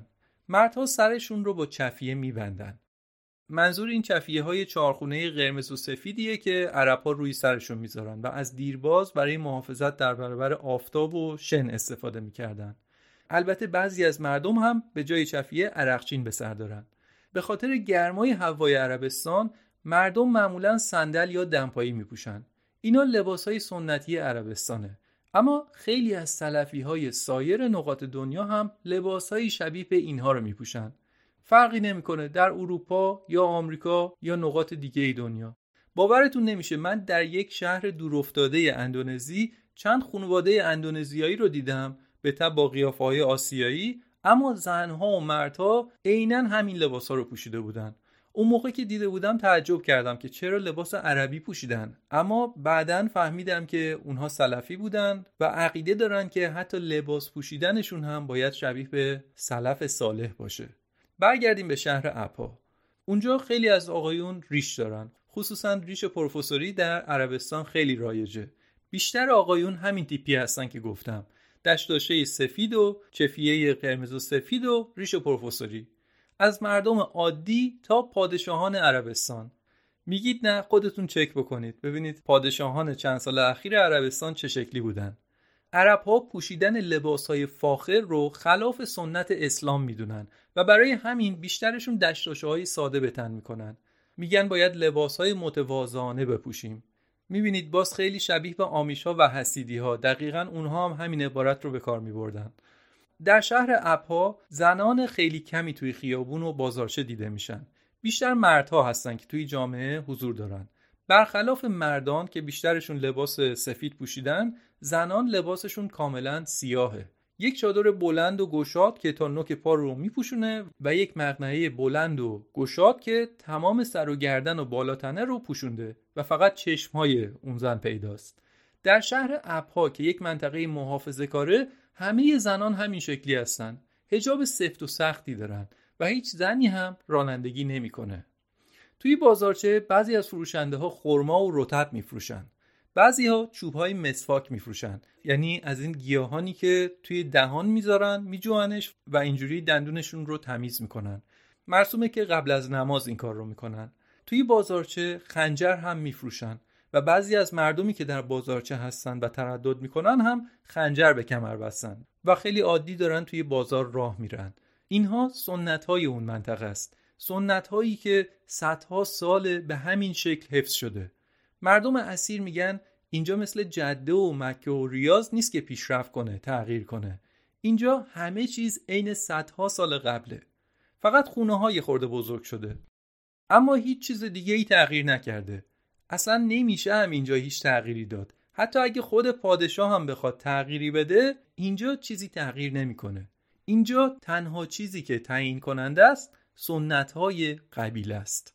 مردها سرشون رو با چفیه میبندن. منظور این چفیه های چهارخونه قرمز و سفیدیه که عرب‌ها روی سرشون میذارن و از دیرباز برای محافظت در برابر آفتاب و شن استفاده میکردن. البته بعضی از مردم هم به جای چفیه عرقچین به سر دارن. به خاطر گرمای هوای عربستان مردم معمولاً صندل یا دمپایی میپوشن. اینا لباسهای سنتی عربستانه. اما خیلی از سلفی‌های سایر نقاط دنیا هم لباسهای شبیه به اینها رو میپوشن. فرقی نمیکنه در اروپا یا آمریکا یا نقاط دیگه ای دنیا. باورتون نمیشه من در یک شهر دورافتاده اندونزی چند خانواده اندونزیایی رو دیدم به تبع با قیافه‌های آسیایی، اما زنها و مردها عیناً همین لباسا رو پوشیده بودن. اون موقع که دیده بودم تعجب کردم که چرا لباس عربی پوشیدن، اما بعداً فهمیدم که اونها سلفی بودن و عقیده دارن که حتی لباس پوشیدنشون هم باید شبیه به سلف صالح باشه. برگردیم به شهر ابها. اونجا خیلی از آقایون ریش دارن، خصوصاً ریش پروفسوری در عربستان خیلی رایجه. بیشتر آقایون همین تیپی هستن که گفتم، دشداشه سفید و چفیه قرمز و سفید و ریش پروفسوری. از مردم عادی تا پادشاهان عربستان. میگید نه؟ خودتون چک بکنید ببینید پادشاهان چند سال اخیر عربستان چه شکلی بودن. عرب‌ها پوشیدن لباس‌های فاخر رو خلاف سنت اسلام میدونن و برای همین بیشترشون دشداشه‌های ساده به تن میکنن. میگن باید لباس‌های متواضعانه بپوشیم. میبینید باز خیلی شبیه به آمیش‌ها و حسیدی‌ها، دقیقاً اونها هم همین عبارت رو به کار میبردن. در شهر ابها زنان خیلی کمی توی خیابون و بازارچه دیده میشن. بیشتر مردها هستن که توی جامعه حضور دارن. برخلاف مردان که بیشترشون لباس سفید پوشیدن، زنان لباسشون کاملا سیاهه. یک چادر بلند و گشاد که تا نوک پا رو میپوشونه و یک مقنعه بلند و گشاد که تمام سر و گردن و بالاتنه رو پوشونده و فقط چشمهای اون زن پیداست. در شهر ابها که یک منطقه محافظه‌کاره، همه زنان همین شکلی هستن. حجاب سفت و سختی دارن و هیچ زنی هم رانندگی نمیکنه. توی بازارچه بعضی از فروشنده ها خرما و رطب میفروشن. بعضی ها چوب های مسواک میفروشن، یعنی از این گیاهانی که توی دهان میذارن میجوانش و اینجوری دندونشون رو تمیز میکنن. مرسومه که قبل از نماز این کار رو میکنن. توی بازارچه خنجر هم میفروشن و بعضی از مردمی که در بازارچه هستن و تردد میکنن هم خنجر به کمر بستن و خیلی عادی دارن توی بازار راه میرن. اینها سنت‌های اون منطقه است. سنت‌هایی که صدها سال به همین شکل حفظ شده. مردم اصیل میگن اینجا مثل جده و مکه و ریاض نیست که پیشرفت کنه، تغییر کنه. اینجا همه چیز عین صدها سال قبله. فقط خونه‌های خورده بزرگ شده. اما هیچ چیز دیگه‌ای تغییر نکرده. اصلا نمیشه هم اینجا هیچ تغییری داد. حتی اگه خود پادشاه هم بخواد تغییری بده، اینجا چیزی تغییر نمیکنه. اینجا تنها چیزی که تعیین کننده است سنت‌های قبیله است.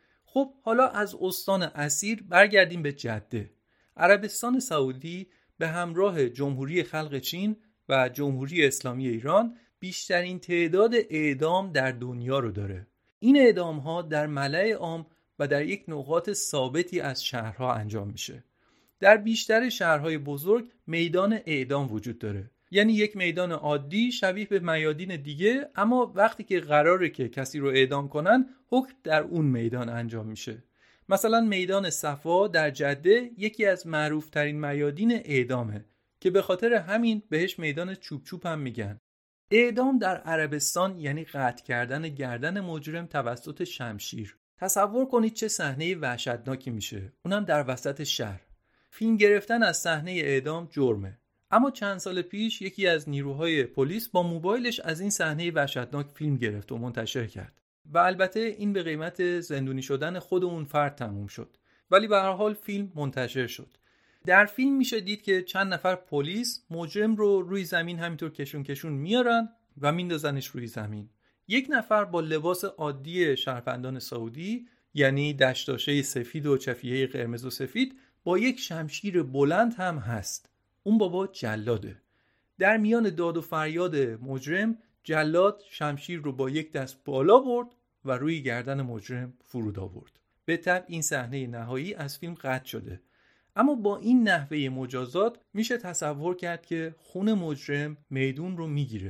خب حالا از استان اسیر برگردیم به جده. عربستان سعودی به همراه جمهوری خلق چین و جمهوری اسلامی ایران بیشترین تعداد اعدام در دنیا رو داره. این اعدام‌ها در ملأ عام و در یک نقاط ثابتی از شهرها انجام میشه. در بیشتر شهرهای بزرگ میدان اعدام وجود داره. یعنی یک میدان عادی شبیه به میادین دیگه، اما وقتی که قراره که کسی رو اعدام کنن، حکم در اون میدان انجام میشه. مثلا میدان صفا در جده یکی از معروف ترین میادین اعدامه که به خاطر همین بهش میدان چوب چوب هم میگن. اعدام در عربستان یعنی قطع کردن گردن مجرم توسط شمشیر. تصور کنید چه صحنه وحشتناکی میشه، اونم در وسط شهر. فیلم گرفتن از صحنه اعدام جرمه. اما چند سال پیش یکی از نیروهای پلیس با موبایلش از این صحنه وحشتناک فیلم گرفت و منتشر کرد. و البته این به قیمت زندونی شدن خود اون فرد تموم شد. ولی به هر حال فیلم منتشر شد. در فیلم میشه دید که چند نفر پلیس مجرم رو روی زمین همینطور کشون میارن و میندازنش روی زمین. یک نفر با لباس عادی شهروندان سعودی، یعنی دشداشه سفید و چفیه قرمز و سفید، با یک شمشیر بلند هم هست. اون بابا جلاده. در میان داد و فریاد مجرم، جلاد شمشیر رو با یک دست بالا برد و روی گردن مجرم فرود آورد. به طبع این صحنه نهایی از فیلم قطع شده. اما با این نحوه مجازات میشه تصور کرد که خون مجرم میدون رو میگیره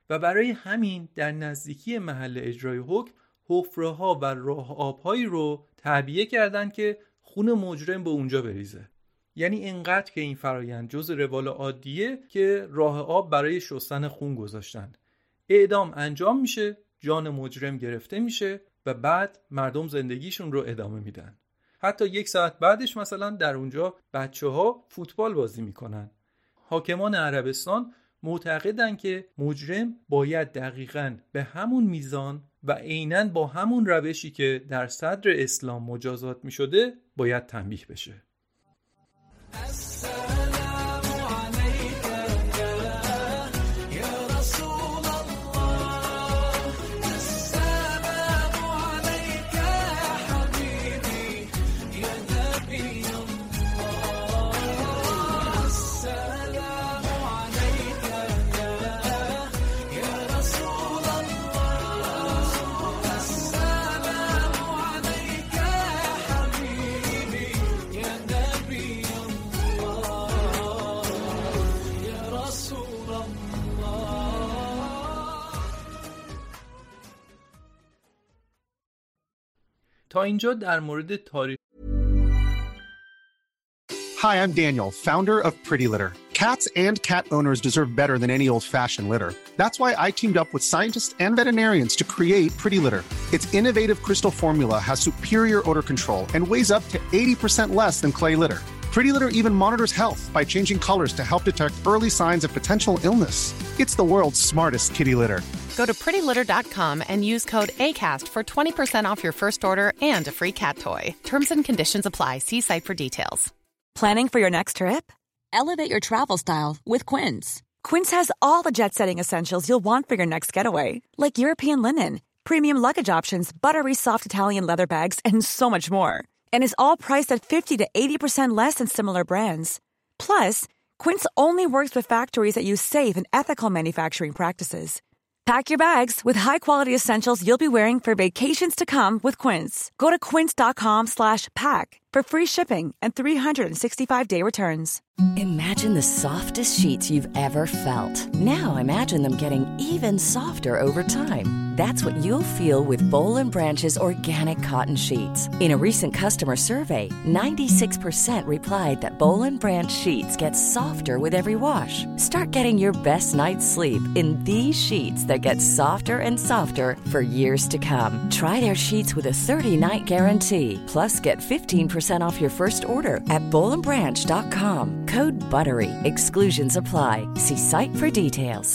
و برای همین در نزدیکی محل اجرای حکم حفره‌ها و راه آب‌هایی رو تعبیه کردن که خون مجرم به اونجا بریزه. یعنی اینقدر که این فرایند جز روال عادیه که راه آب برای شستن خون گذاشتن. اعدام انجام میشه، جان مجرم گرفته میشه و بعد مردم زندگیشون رو ادامه میدن. حتی 1 ساعت بعدش مثلا در اونجا بچه‌ها فوتبال بازی میکنن. حاکمان عربستان معتقدن که مجرم باید دقیقاً به همون میزان و عیناً با همون روشی که در صدر اسلام مجازات میشده باید تنبیه بشه. تا اینجا در مورد تاریخ.
Hi, I'm Daniel, founder of Pretty Litter. Cats and cat owners deserve better than any old-fashioned litter. That's why I teamed up with scientists and veterinarians to create Pretty Litter. Its innovative crystal formula has superior odor control and weighs up to 80% less than clay litter. Pretty Litter even monitors health by changing colors to help detect early signs of potential illness. It's the world's smartest kitty litter.
Go to prettylitter.com and use code ACAST for 20% off your first order and a free cat toy. Terms and conditions apply. See site for details.
Planning for your next trip? Elevate your travel style with Quince. Quince has all the jet-setting essentials you'll want for your next getaway, like European linen, premium luggage options, buttery soft Italian leather bags, and so much more. And is all priced at 50 to 80% less than similar brands. Plus, Quince only works with factories that use safe and ethical manufacturing practices. Pack your bags with high-quality essentials you'll be wearing for vacations to come with Quince. Go to quince.com/pack for free shipping and 365-day returns.
Imagine the softest sheets you've ever felt. Now imagine them getting even softer over time. That's what you'll feel with Boll & Branch's organic cotton sheets. In a recent customer survey, 96% replied that Boll & Branch sheets get softer with every wash. Start getting your best night's sleep in these sheets that get softer and softer for years to come. Try their sheets with a 30-night guarantee. Plus, get 15% off your first order at bollandbranch.com. Code BUTTERY. Exclusions apply. See site for details.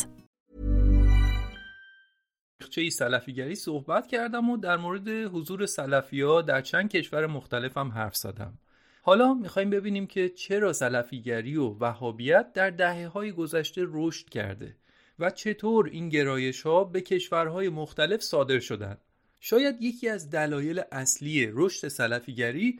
چه سلفیگری صحبت کردم و در مورد حضور سلفی‌ها در چند کشور مختلف هم حرف زدم. حالا میخوایم ببینیم که چرا سلفیگری و وهابیت در دهه‌های گذشته رشد کرده و چطور این گرایش‌ها به کشورهای مختلف صادر شدند. شاید یکی از دلایل اصلی رشد سلفیگری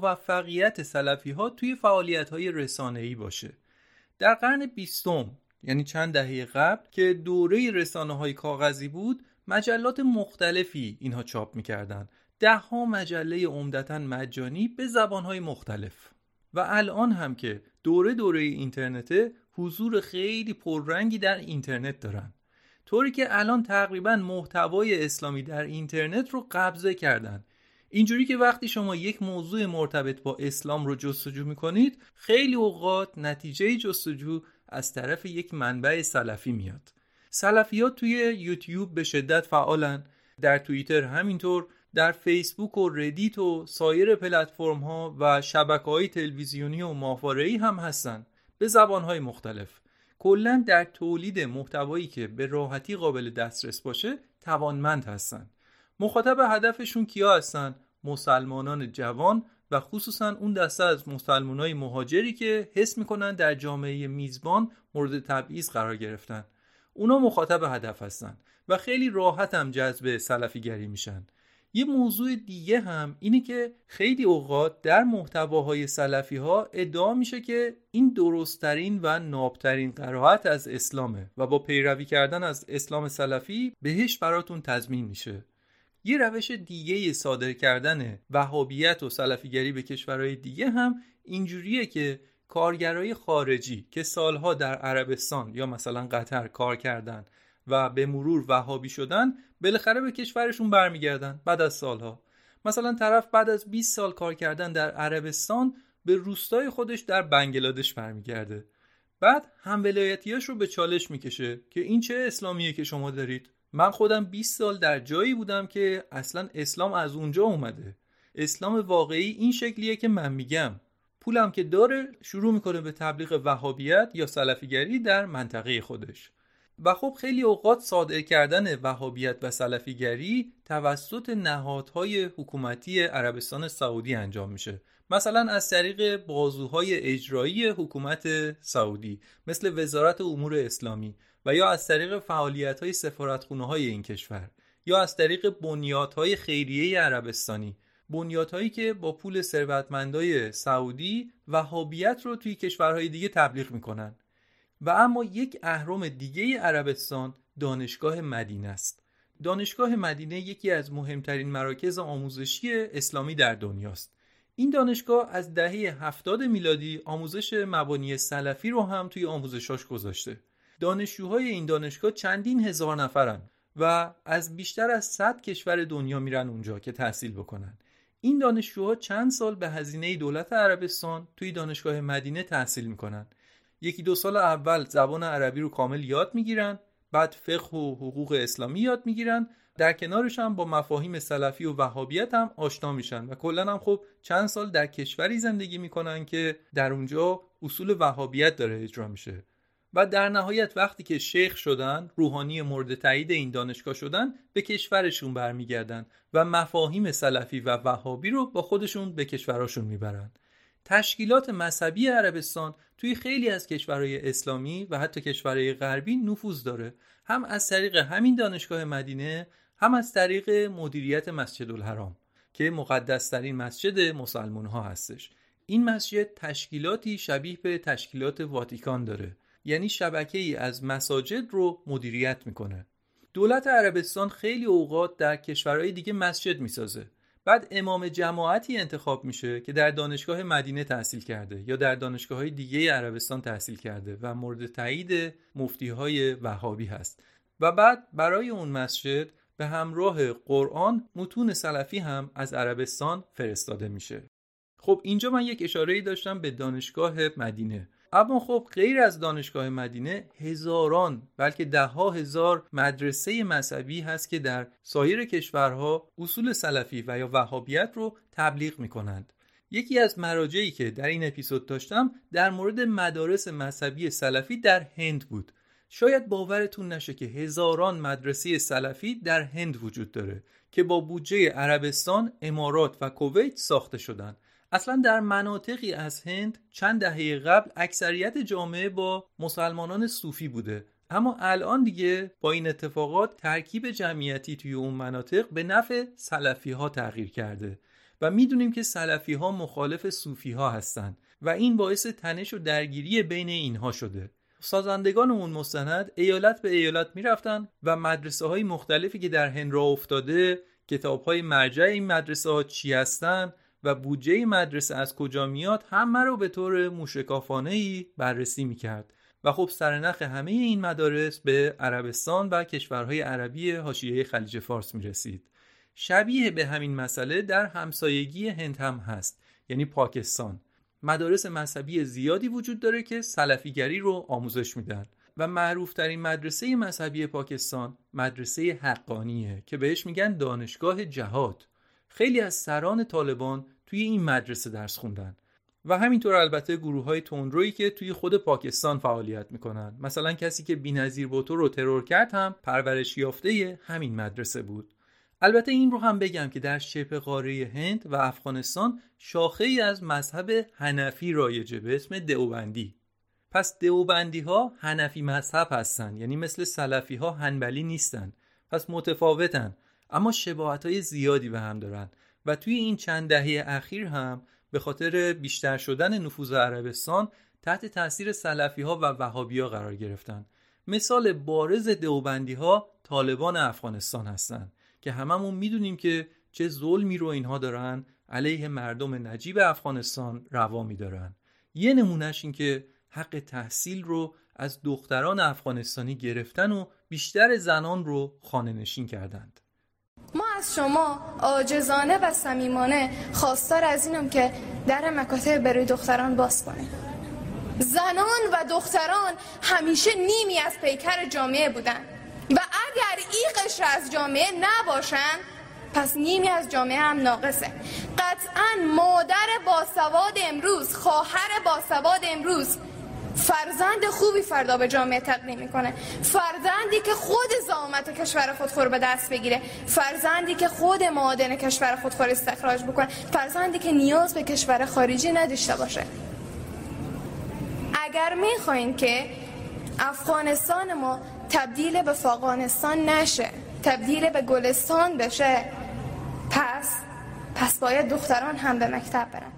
موفقیت سلفی‌ها توی فعالیت‌های رسانه‌ای باشه. در قرن 20، یعنی چند دهه قبل که دوره رسانه‌های کاغذی بود، مجلات مختلفی اینها چاپ می‌کردن. 10 مجله عمدتاً مجانی به زبان‌های مختلف. و الان هم که دوره اینترنته، حضور خیلی پررنگی در اینترنت دارن. طوری که الان تقریباً محتوای اسلامی در اینترنت رو قبضه کردن. اینجوری که وقتی شما یک موضوع مرتبط با اسلام رو جستجو میکنید، خیلی اوقات نتیجه جستجو از طرف یک منبع سلفی میاد. سلفیات توی یوتیوب به شدت فعالن، در توییتر همینطور، در فیسبوک و ردیت و سایر پلتفرم ها و شبکه‌های تلویزیونی و ماهواره‌ای هم هستن به زبان‌های مختلف. کلاً در تولید محتوایی که به راحتی قابل دسترس باشه توانمند هستن. مخاطب هدفشون کیا هستن؟ مسلمانان جوان و خصوصاً اون دسته از مسلمانای مهاجری که حس میکنن در جامعه میزبان مورد تبعیض قرار گرفتن. اونا مخاطب هدف هستن و خیلی راحت هم جذب سلفیگری میشن. یه موضوع دیگه هم اینه که خیلی اوقات در محتواهای سلفی ها ادعا میشه که این درستترین و نابترین قرائت از اسلامه و با پیروی کردن از اسلام سلفی بهشت براتون تضمین میشه. یه روش دیگه صادر کردن وهابیت و سلفیگری به کشورهای دیگه هم اینجوریه که کارگرای خارجی که سالها در عربستان یا مثلا قطر کار کردن و به مرور وهابی شدن بالاخره به کشورشون برمیگردن بعد از سالها. مثلا طرف بعد از 20 سال کار کردن در عربستان به روستای خودش در بنگلادش برمیگرده. بعد هم ولایتیاش رو به چالش میکشه که این چه اسلامیه که شما دارید؟ من خودم 20 سال در جایی بودم که اصلا اسلام از اونجا اومده. اسلام واقعی این شکلیه که من میگم. پولم که داره شروع میکنه به تبلیغ وهابیت یا سلفیگری در منطقه خودش. و خب خیلی اوقات صادر کردن وهابیت و سلفیگری توسط نهادهای حکومتی عربستان سعودی انجام میشه. مثلا از طریق بازوهای اجرایی حکومت سعودی مثل وزارت امور اسلامی و یا از طریق فعالیت‌های سفارتخونه‌های این کشور یا از طریق بنیادهای خیریه عربستانی، بنیادهایی که با پول ثروتمندای سعودی وهابیت رو توی کشورهای دیگه تبلیغ میکنن. و اما یک اهرم دیگه عربستان دانشگاه مدینه است. دانشگاه مدینه یکی از مهمترین مراکز آموزشی اسلامی در دنیاست. این دانشگاه از دهه 70 میلادی آموزش مبانی سلفی رو هم توی آموزشاش گذاشته. دانشجوهای این دانشگاه چندین هزار نفرن و از بیشتر از 100 کشور دنیا میرن اونجا که تحصیل بکنن. این دانشجوها چند سال به هزینه دولت عربستان توی دانشگاه مدینه تحصیل میکنن. 1-2 سال اول زبان عربی رو کامل یاد میگیرن، بعد فقه و حقوق اسلامی یاد میگیرن، در کنارش هم با مفاهیم سلفی و وهابیت هم آشنا میشن و کلا هم خب چند سال در کشوری زندگی میکنن که در اونجا اصول وهابیت داره اجرا میشه. و در نهایت وقتی که شیخ شدن، روحانی مورد تایید این دانشگاه شدن، به کشورشون برمیگردن و مفاهیم سلفی و وهابی رو با خودشون به کشوراشون میبرن. تشکیلات مذهبی عربستان توی خیلی از کشورهای اسلامی و حتی کشورهای غربی نفوذ داره، هم از طریق همین دانشگاه مدینه، هم از طریق مدیریت مسجدالحرام که مقدس‌ترین مسجد مسلمان‌ها هستش. این مسجد تشکیلاتی شبیه به تشکیلات واتیکان داره، یعنی شبکه‌ای از مساجد رو مدیریت میکنه. دولت عربستان خیلی اوقات در کشورهای دیگه مسجد میسازه، بعد امام جماعتی انتخاب میشه که در دانشگاه مدینه تحصیل کرده یا در دانشگاه‌های دیگه عربستان تحصیل کرده و مورد تایید مفتی‌های وهابی هست و بعد برای اون مسجد به همراه قرآن متون سلفی هم از عربستان فرستاده میشه. خب اینجا من یک اشاره‌ای داشتم به دانشگاه مدینه، اما خب غیر از دانشگاه مدینه هزاران بلکه 10,000 مدرسه مذهبی هست که در سایر کشورها اصول سلفی و یا وهابیت رو تبلیغ میکنند. یکی از مراجعی که در این اپیزود داشتم در مورد مدارس مذهبی سلفی در هند بود. شاید باورتون نشه که هزاران مدرسه سلفی در هند وجود داره که با بودجه عربستان، امارات و کویت ساخته شدن. اصلا در مناطقی از هند چند دهه قبل اکثریت جامعه با مسلمانان صوفی بوده، اما الان دیگه با این اتفاقات ترکیب جمعیتی توی اون مناطق به نفع سلفی ها تغییر کرده و میدونیم که سلفی ها مخالف صوفی ها هستن و این باعث تنش و درگیری بین اینها شده. سازندگان اون مستند ایالت به ایالت میرفتن و مدرسه های مختلفی که در هند راه افتاده، کتاب های مرجع این مدرسه ها چی هستن و بودجه مدرسه از کجا میاد همه رو به طور موشکافانه‌ای بررسی میکرد و خب سرنخ همه این مدارس به عربستان و کشورهای عربی حاشیه خلیج فارس میرسید. شبیه به همین مسئله در همسایگی هند هم هست، یعنی پاکستان. مدارس مذهبی زیادی وجود داره که سلفیگری رو آموزش میدن و معروفترین مدرسه مذهبی پاکستان مدرسه حقانیه که بهش میگن دانشگاه جهاد. خیلی از سران طالبان توی این مدرسه درس خوندن و همینطور البته گروه‌های تندرویی که توی خود پاکستان فعالیت میکنن. مثلا کسی که بی‌نظیر بوتو رو ترور کرد هم پرورش یافته همین مدرسه بود. البته این رو هم بگم که در شبه قاره هند و افغانستان شاخه‌ای از مذهب حنفی رایجه به اسم دیوبندی. پس دیوبندی ها حنفی مذهب هستن، یعنی مثل سلفی ها حنبلی نیستن، پس متفاوتن اما شباهت‌های زیادی به هم دارن و توی این چند دهه اخیر هم به خاطر بیشتر شدن نفوذ عربستان تحت تاثیر سلفی‌ها و وهابی‌ها قرار گرفتن. مثال بارز دیوبندی‌ها طالبان افغانستان هستن که هممون میدونیم که چه ظلمی رو اینها دارن علیه مردم نجیب افغانستان روا می‌دارن. یه نمونهش این که حق تحصیل رو از دختران افغانستانی گرفتن و بیشتر زنان رو خانه‌نشین کردند.
ما از شما عاجزانه و صمیمانه خواستار از اینم که در مکاتب برای دختران باز کنید. زنان و دختران همیشه نیمی از پیکر جامعه بودن و اگر این قشر از جامعه نباشن پس نیمی از جامعه هم ناقصه. قطعاً مادر باسواد امروز، خواهر باسواد امروز فرزند خوبی فردا به جامعه تقدیم میکنه، فرزندی که خود زعامت کشور خودخور به دست بگیره، فرزندی که خود معادن کشور خودخور استخراج بکنه، فرزندی که نیاز به کشور خارجی نداشته باشه. اگر میخواین که افغانستان ما تبدیل به فاغانستان نشه، تبدیل به گلستان بشه، پس باید دختران هم به مکتب برن.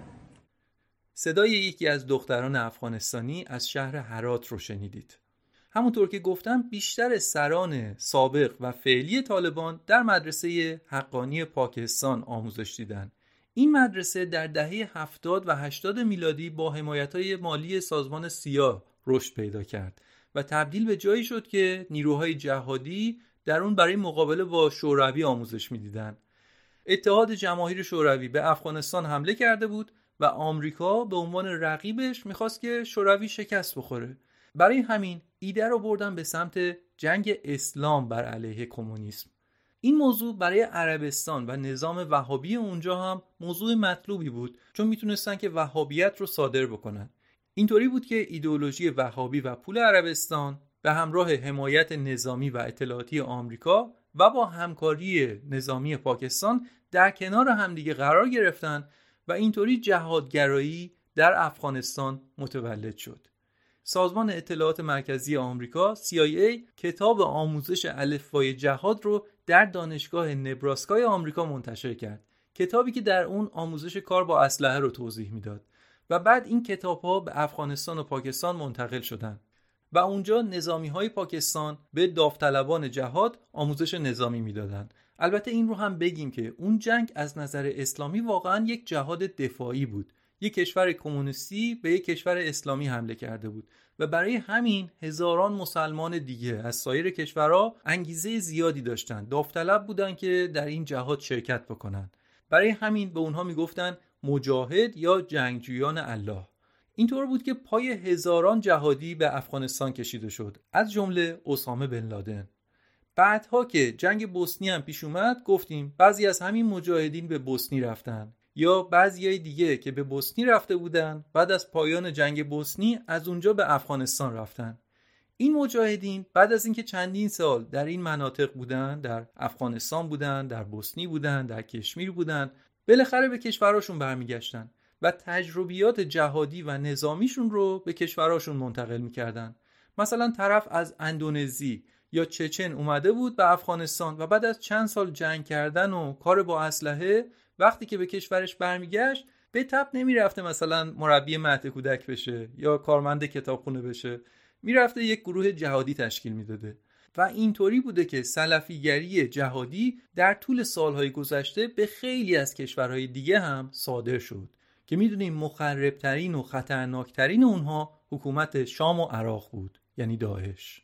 صدای یکی از دختران افغانستانی از شهر هرات رو شنیدید. همونطور که گفتم بیشتر سران سابق و فعلی طالبان در مدرسه حقانی پاکستان آموزش دیدن. این مدرسه در دهه 70 و 80 میلادی با حمایت‌های مالی سازمان سیاه رشد پیدا کرد و تبدیل به جایی شد که نیروهای جهادی در اون برای مقابله با شوروی آموزش می‌دیدن. اتحاد جماهیر شوروی به افغانستان حمله کرده بود و آمریکا به عنوان رقیبش می‌خواست که شوروی شکست بخوره. برای همین ایده رو بردن به سمت جنگ اسلام بر علیه کمونیسم. این موضوع برای عربستان و نظام وهابی اونجا هم موضوع مطلوبی بود، چون میتونستن که وهابیت رو صادر بکنن. اینطوری بود که ایدئولوژی وهابی و پول عربستان به همراه حمایت نظامی و اطلاعاتی آمریکا و با همکاری نظامی پاکستان در کنار همدیگه قرار گرفتن و اینطوری جهادگرایی در افغانستان متولد شد. سازمان اطلاعات مرکزی آمریکا CIA کتاب آموزش الفبای جهاد رو در دانشگاه نبراسکای آمریکا منتشر کرد. کتابی که در اون آموزش کار با اسلحه رو توضیح میداد و بعد این کتاب‌ها به افغانستان و پاکستان منتقل شدند و اونجا نظامی‌های پاکستان به داوطلبان جهاد آموزش نظامی میدادند. البته این رو هم بگیم که اون جنگ از نظر اسلامی واقعا یک جهاد دفاعی بود. یک کشور کمونیستی به یک کشور اسلامی حمله کرده بود و برای همین هزاران مسلمان دیگه از سایر کشورها انگیزه زیادی داشتن، داوطلب بودن که در این جهاد شرکت بکنن. برای همین به اونها میگفتن مجاهد یا جنگجویان الله. اینطور بود که پای هزاران جهادی به افغانستان کشیده شد، از جمله اسامه بن لادن. بعدها که جنگ بوسنی هم پیش اومد گفتیم بعضی از همین مجاهدین به بوسنی رفتن یا بعضیای دیگه که به بوسنی رفته بودن بعد از پایان جنگ بوسنی از اونجا به افغانستان رفتن. این مجاهدین بعد از اینکه چندین سال در این مناطق بودن، در افغانستان بودن، در بوسنی بودن، در کشمیر بودن، بالاخره به کشوراشون برمیگشتن و تجربیات جهادی و نظامیشون رو به کشوراشون منتقل میکردن. مثلا طرف از اندونزی یا چچن اومده بود به افغانستان و بعد از چند سال جنگ کردن و کار با اسلحه وقتی که به کشورش برمیگشت به تپ نمیرفته مثلا مربی مهد کودک بشه یا کارمند کتابخونه بشه، میرفته یک گروه جهادی تشکیل میداده و اینطوری بوده که سلفیگری جهادی در طول سالهای گذشته به خیلی از کشورهای دیگه هم صادر شد که میدونیم مخربترین و خطرناکترین اونها حکومت شام و عراق بود، یعنی داعش.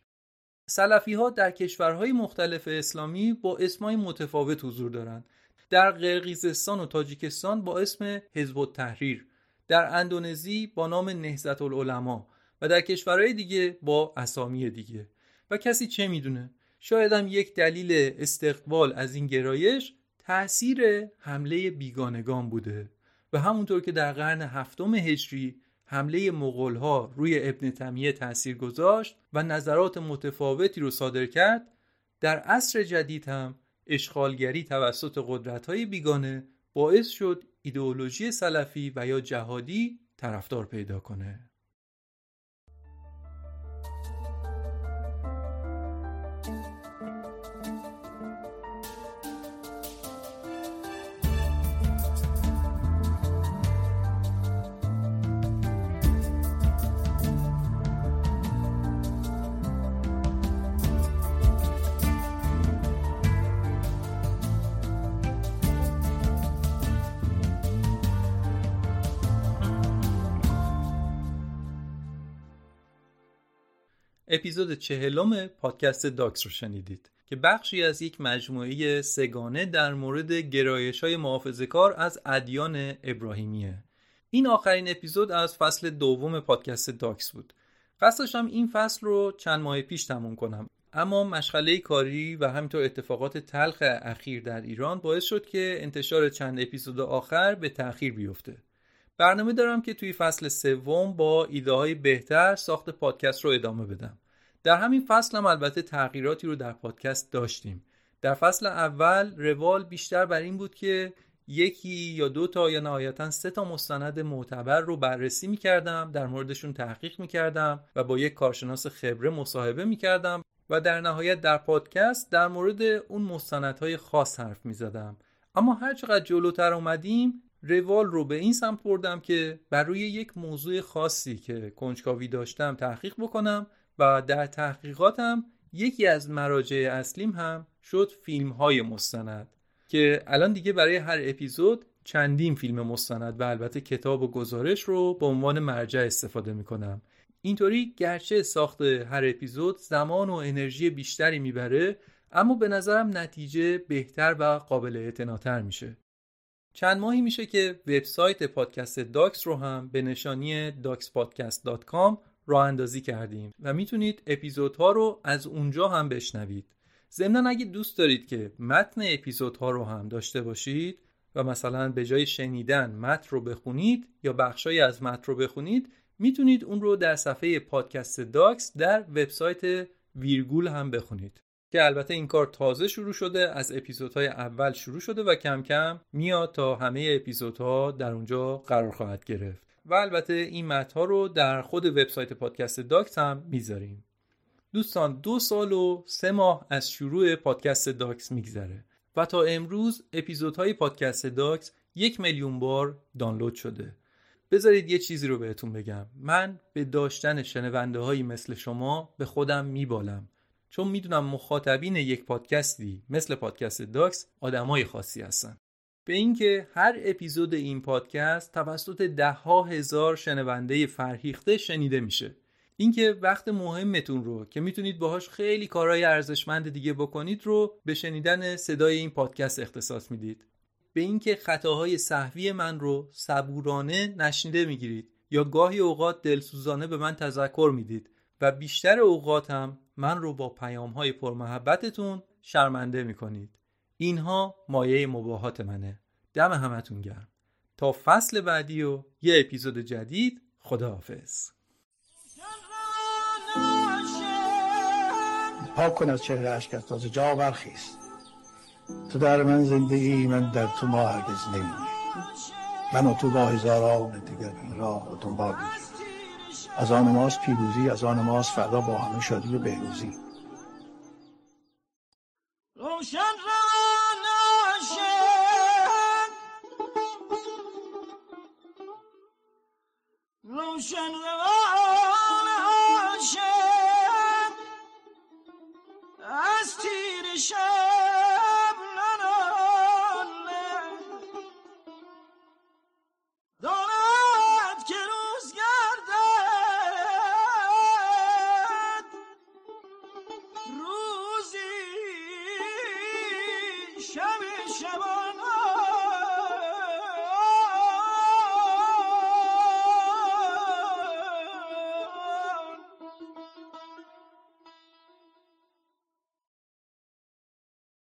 سلفی ها در کشورهای مختلف اسلامی با اسمای متفاوت حضور دارند. در قرقیزستان و تاجیکستان با اسم حزب التحریر، در اندونزی با نام نهضت العلما و در کشورهای دیگه با اسامی دیگه. و کسی چه میدونه؟ شاید هم یک دلیل استقبال از این گرایش تأثیر حمله بیگانگان بوده و همونطور که در قرن 7 هجری حمله مغول‌ها روی ابن تیمیه تأثیر گذاشت و نظرات متفاوتی رو صادر کرد، در عصر جدید هم اشغالگری توسط قدرت‌های بیگانه باعث شد ایدئولوژی سلفی و یا جهادی طرفدار پیدا کنه. اپیزود 40 پادکست داکس رو شنیدید که بخشی از یک مجموعه سگانه در مورد گرایش‌های محافظه‌کار از ادیان ابراهیمیه. این آخرین اپیزود از فصل دوم پادکست داکس بود. قصد داشتم این فصل رو چند ماه پیش تموم کنم، اما مشغله کاری و همینطور اتفاقات تلخ اخیر در ایران باعث شد که انتشار چند اپیزود آخر به تأخیر بیفته. برنامه دارم که توی فصل سوم با ایده‌های بهتر ساخت پادکست رو ادامه بدم. در همین فصل هم البته تغییراتی رو در پادکست داشتیم. در فصل اول روال بیشتر بر این بود که یکی یا دو تا یا نهایتاً 3 تا مستند معتبر رو بررسی می‌کردم، در موردشون تحقیق می‌کردم و با یک کارشناس خبره مصاحبه می‌کردم و در نهایت در پادکست در مورد اون مستندهای خاص حرف می‌زدم. اما هر چقدر جلوتر اومدیم روال رو به این سمت بردم که بر روی یک موضوع خاصی که کنجکاوی داشتم تحقیق بکنم و در تحقیقاتم یکی از مراجع اصلیم هم شد فیلم‌های مستند که الان دیگه برای هر اپیزود چندین فیلم مستند و البته کتاب و گزارش رو به عنوان مرجع استفاده می‌کنم. اینطوری گرچه ساخت هر اپیزود زمان و انرژی بیشتری میبره، اما به نظرم نتیجه بهتر و قابل اعتناتر میشه. چند ماهی میشه که وبسایت پادکست داکس رو هم به نشانی dakspodcast.com راه اندازی کردیم و میتونید اپیزودها رو از اونجا هم بشنوید. ضمناً اگه دوست دارید که متن اپیزودها رو هم داشته باشید و مثلا به جای شنیدن متن رو بخونید یا بخشای از متن رو بخونید، میتونید اون رو در صفحه پادکست داکس در وبسایت ویرگول هم بخونید که البته این کار تازه شروع شده، از اپیزودهای اول شروع شده و کم کم میاد تا همه اپیزودها در اونجا قرار خواهد گرفت و البته این متن‌ها رو در خود وبسایت پادکست داکس هم میذاریم. دوستان 2 سال و 3 ماه از شروع پادکست داکس میگذره و تا امروز اپیزودهای پادکست داکس 1 میلیون بار دانلود شده. بذارید یه چیزی رو بهتون بگم. من به داشتن شنونده هایی مثل شما به خودم میبالم، چون میدونم مخاطبین یک پادکستی مثل پادکست داکس آدمای خاصی هستن. به اینکه هر اپیزود این پادکست توسط 10,000 شنونده فرهیخته شنیده میشه. اینکه وقت مهمتون رو که میتونید باهاش خیلی کارهای ارزشمند دیگه بکنید رو به شنیدن صدای این پادکست اختصاص میدید. به اینکه خطاهای سهوی من رو صبورانه نشنیده میگیرید یا گاهی اوقات دلسوزانه به من تذکر میدید و بیشتر اوقات هم من رو با پیام‌های پرمحبتتون شرمنده میکنید. اینها مایه مباهات منه. دم همتون گرم. تا فصل بعدی و یه اپیزود جدید. خداحافظ.
پاک کن از چهره اشکت تازه جا برخیز. تو در من زنده ای، من در تو ما هرگز نمی‌مونیم. من و تو با هزاران دیگر این راه و دنبال می‌کنیم. از آن ماست پیروزی، از آن ماست فردا با همه شادی و بهروزی.
روشن روان عاشق، روشن روان عاشق، از تیر شب نناله داند که روز گردد روزی شب شب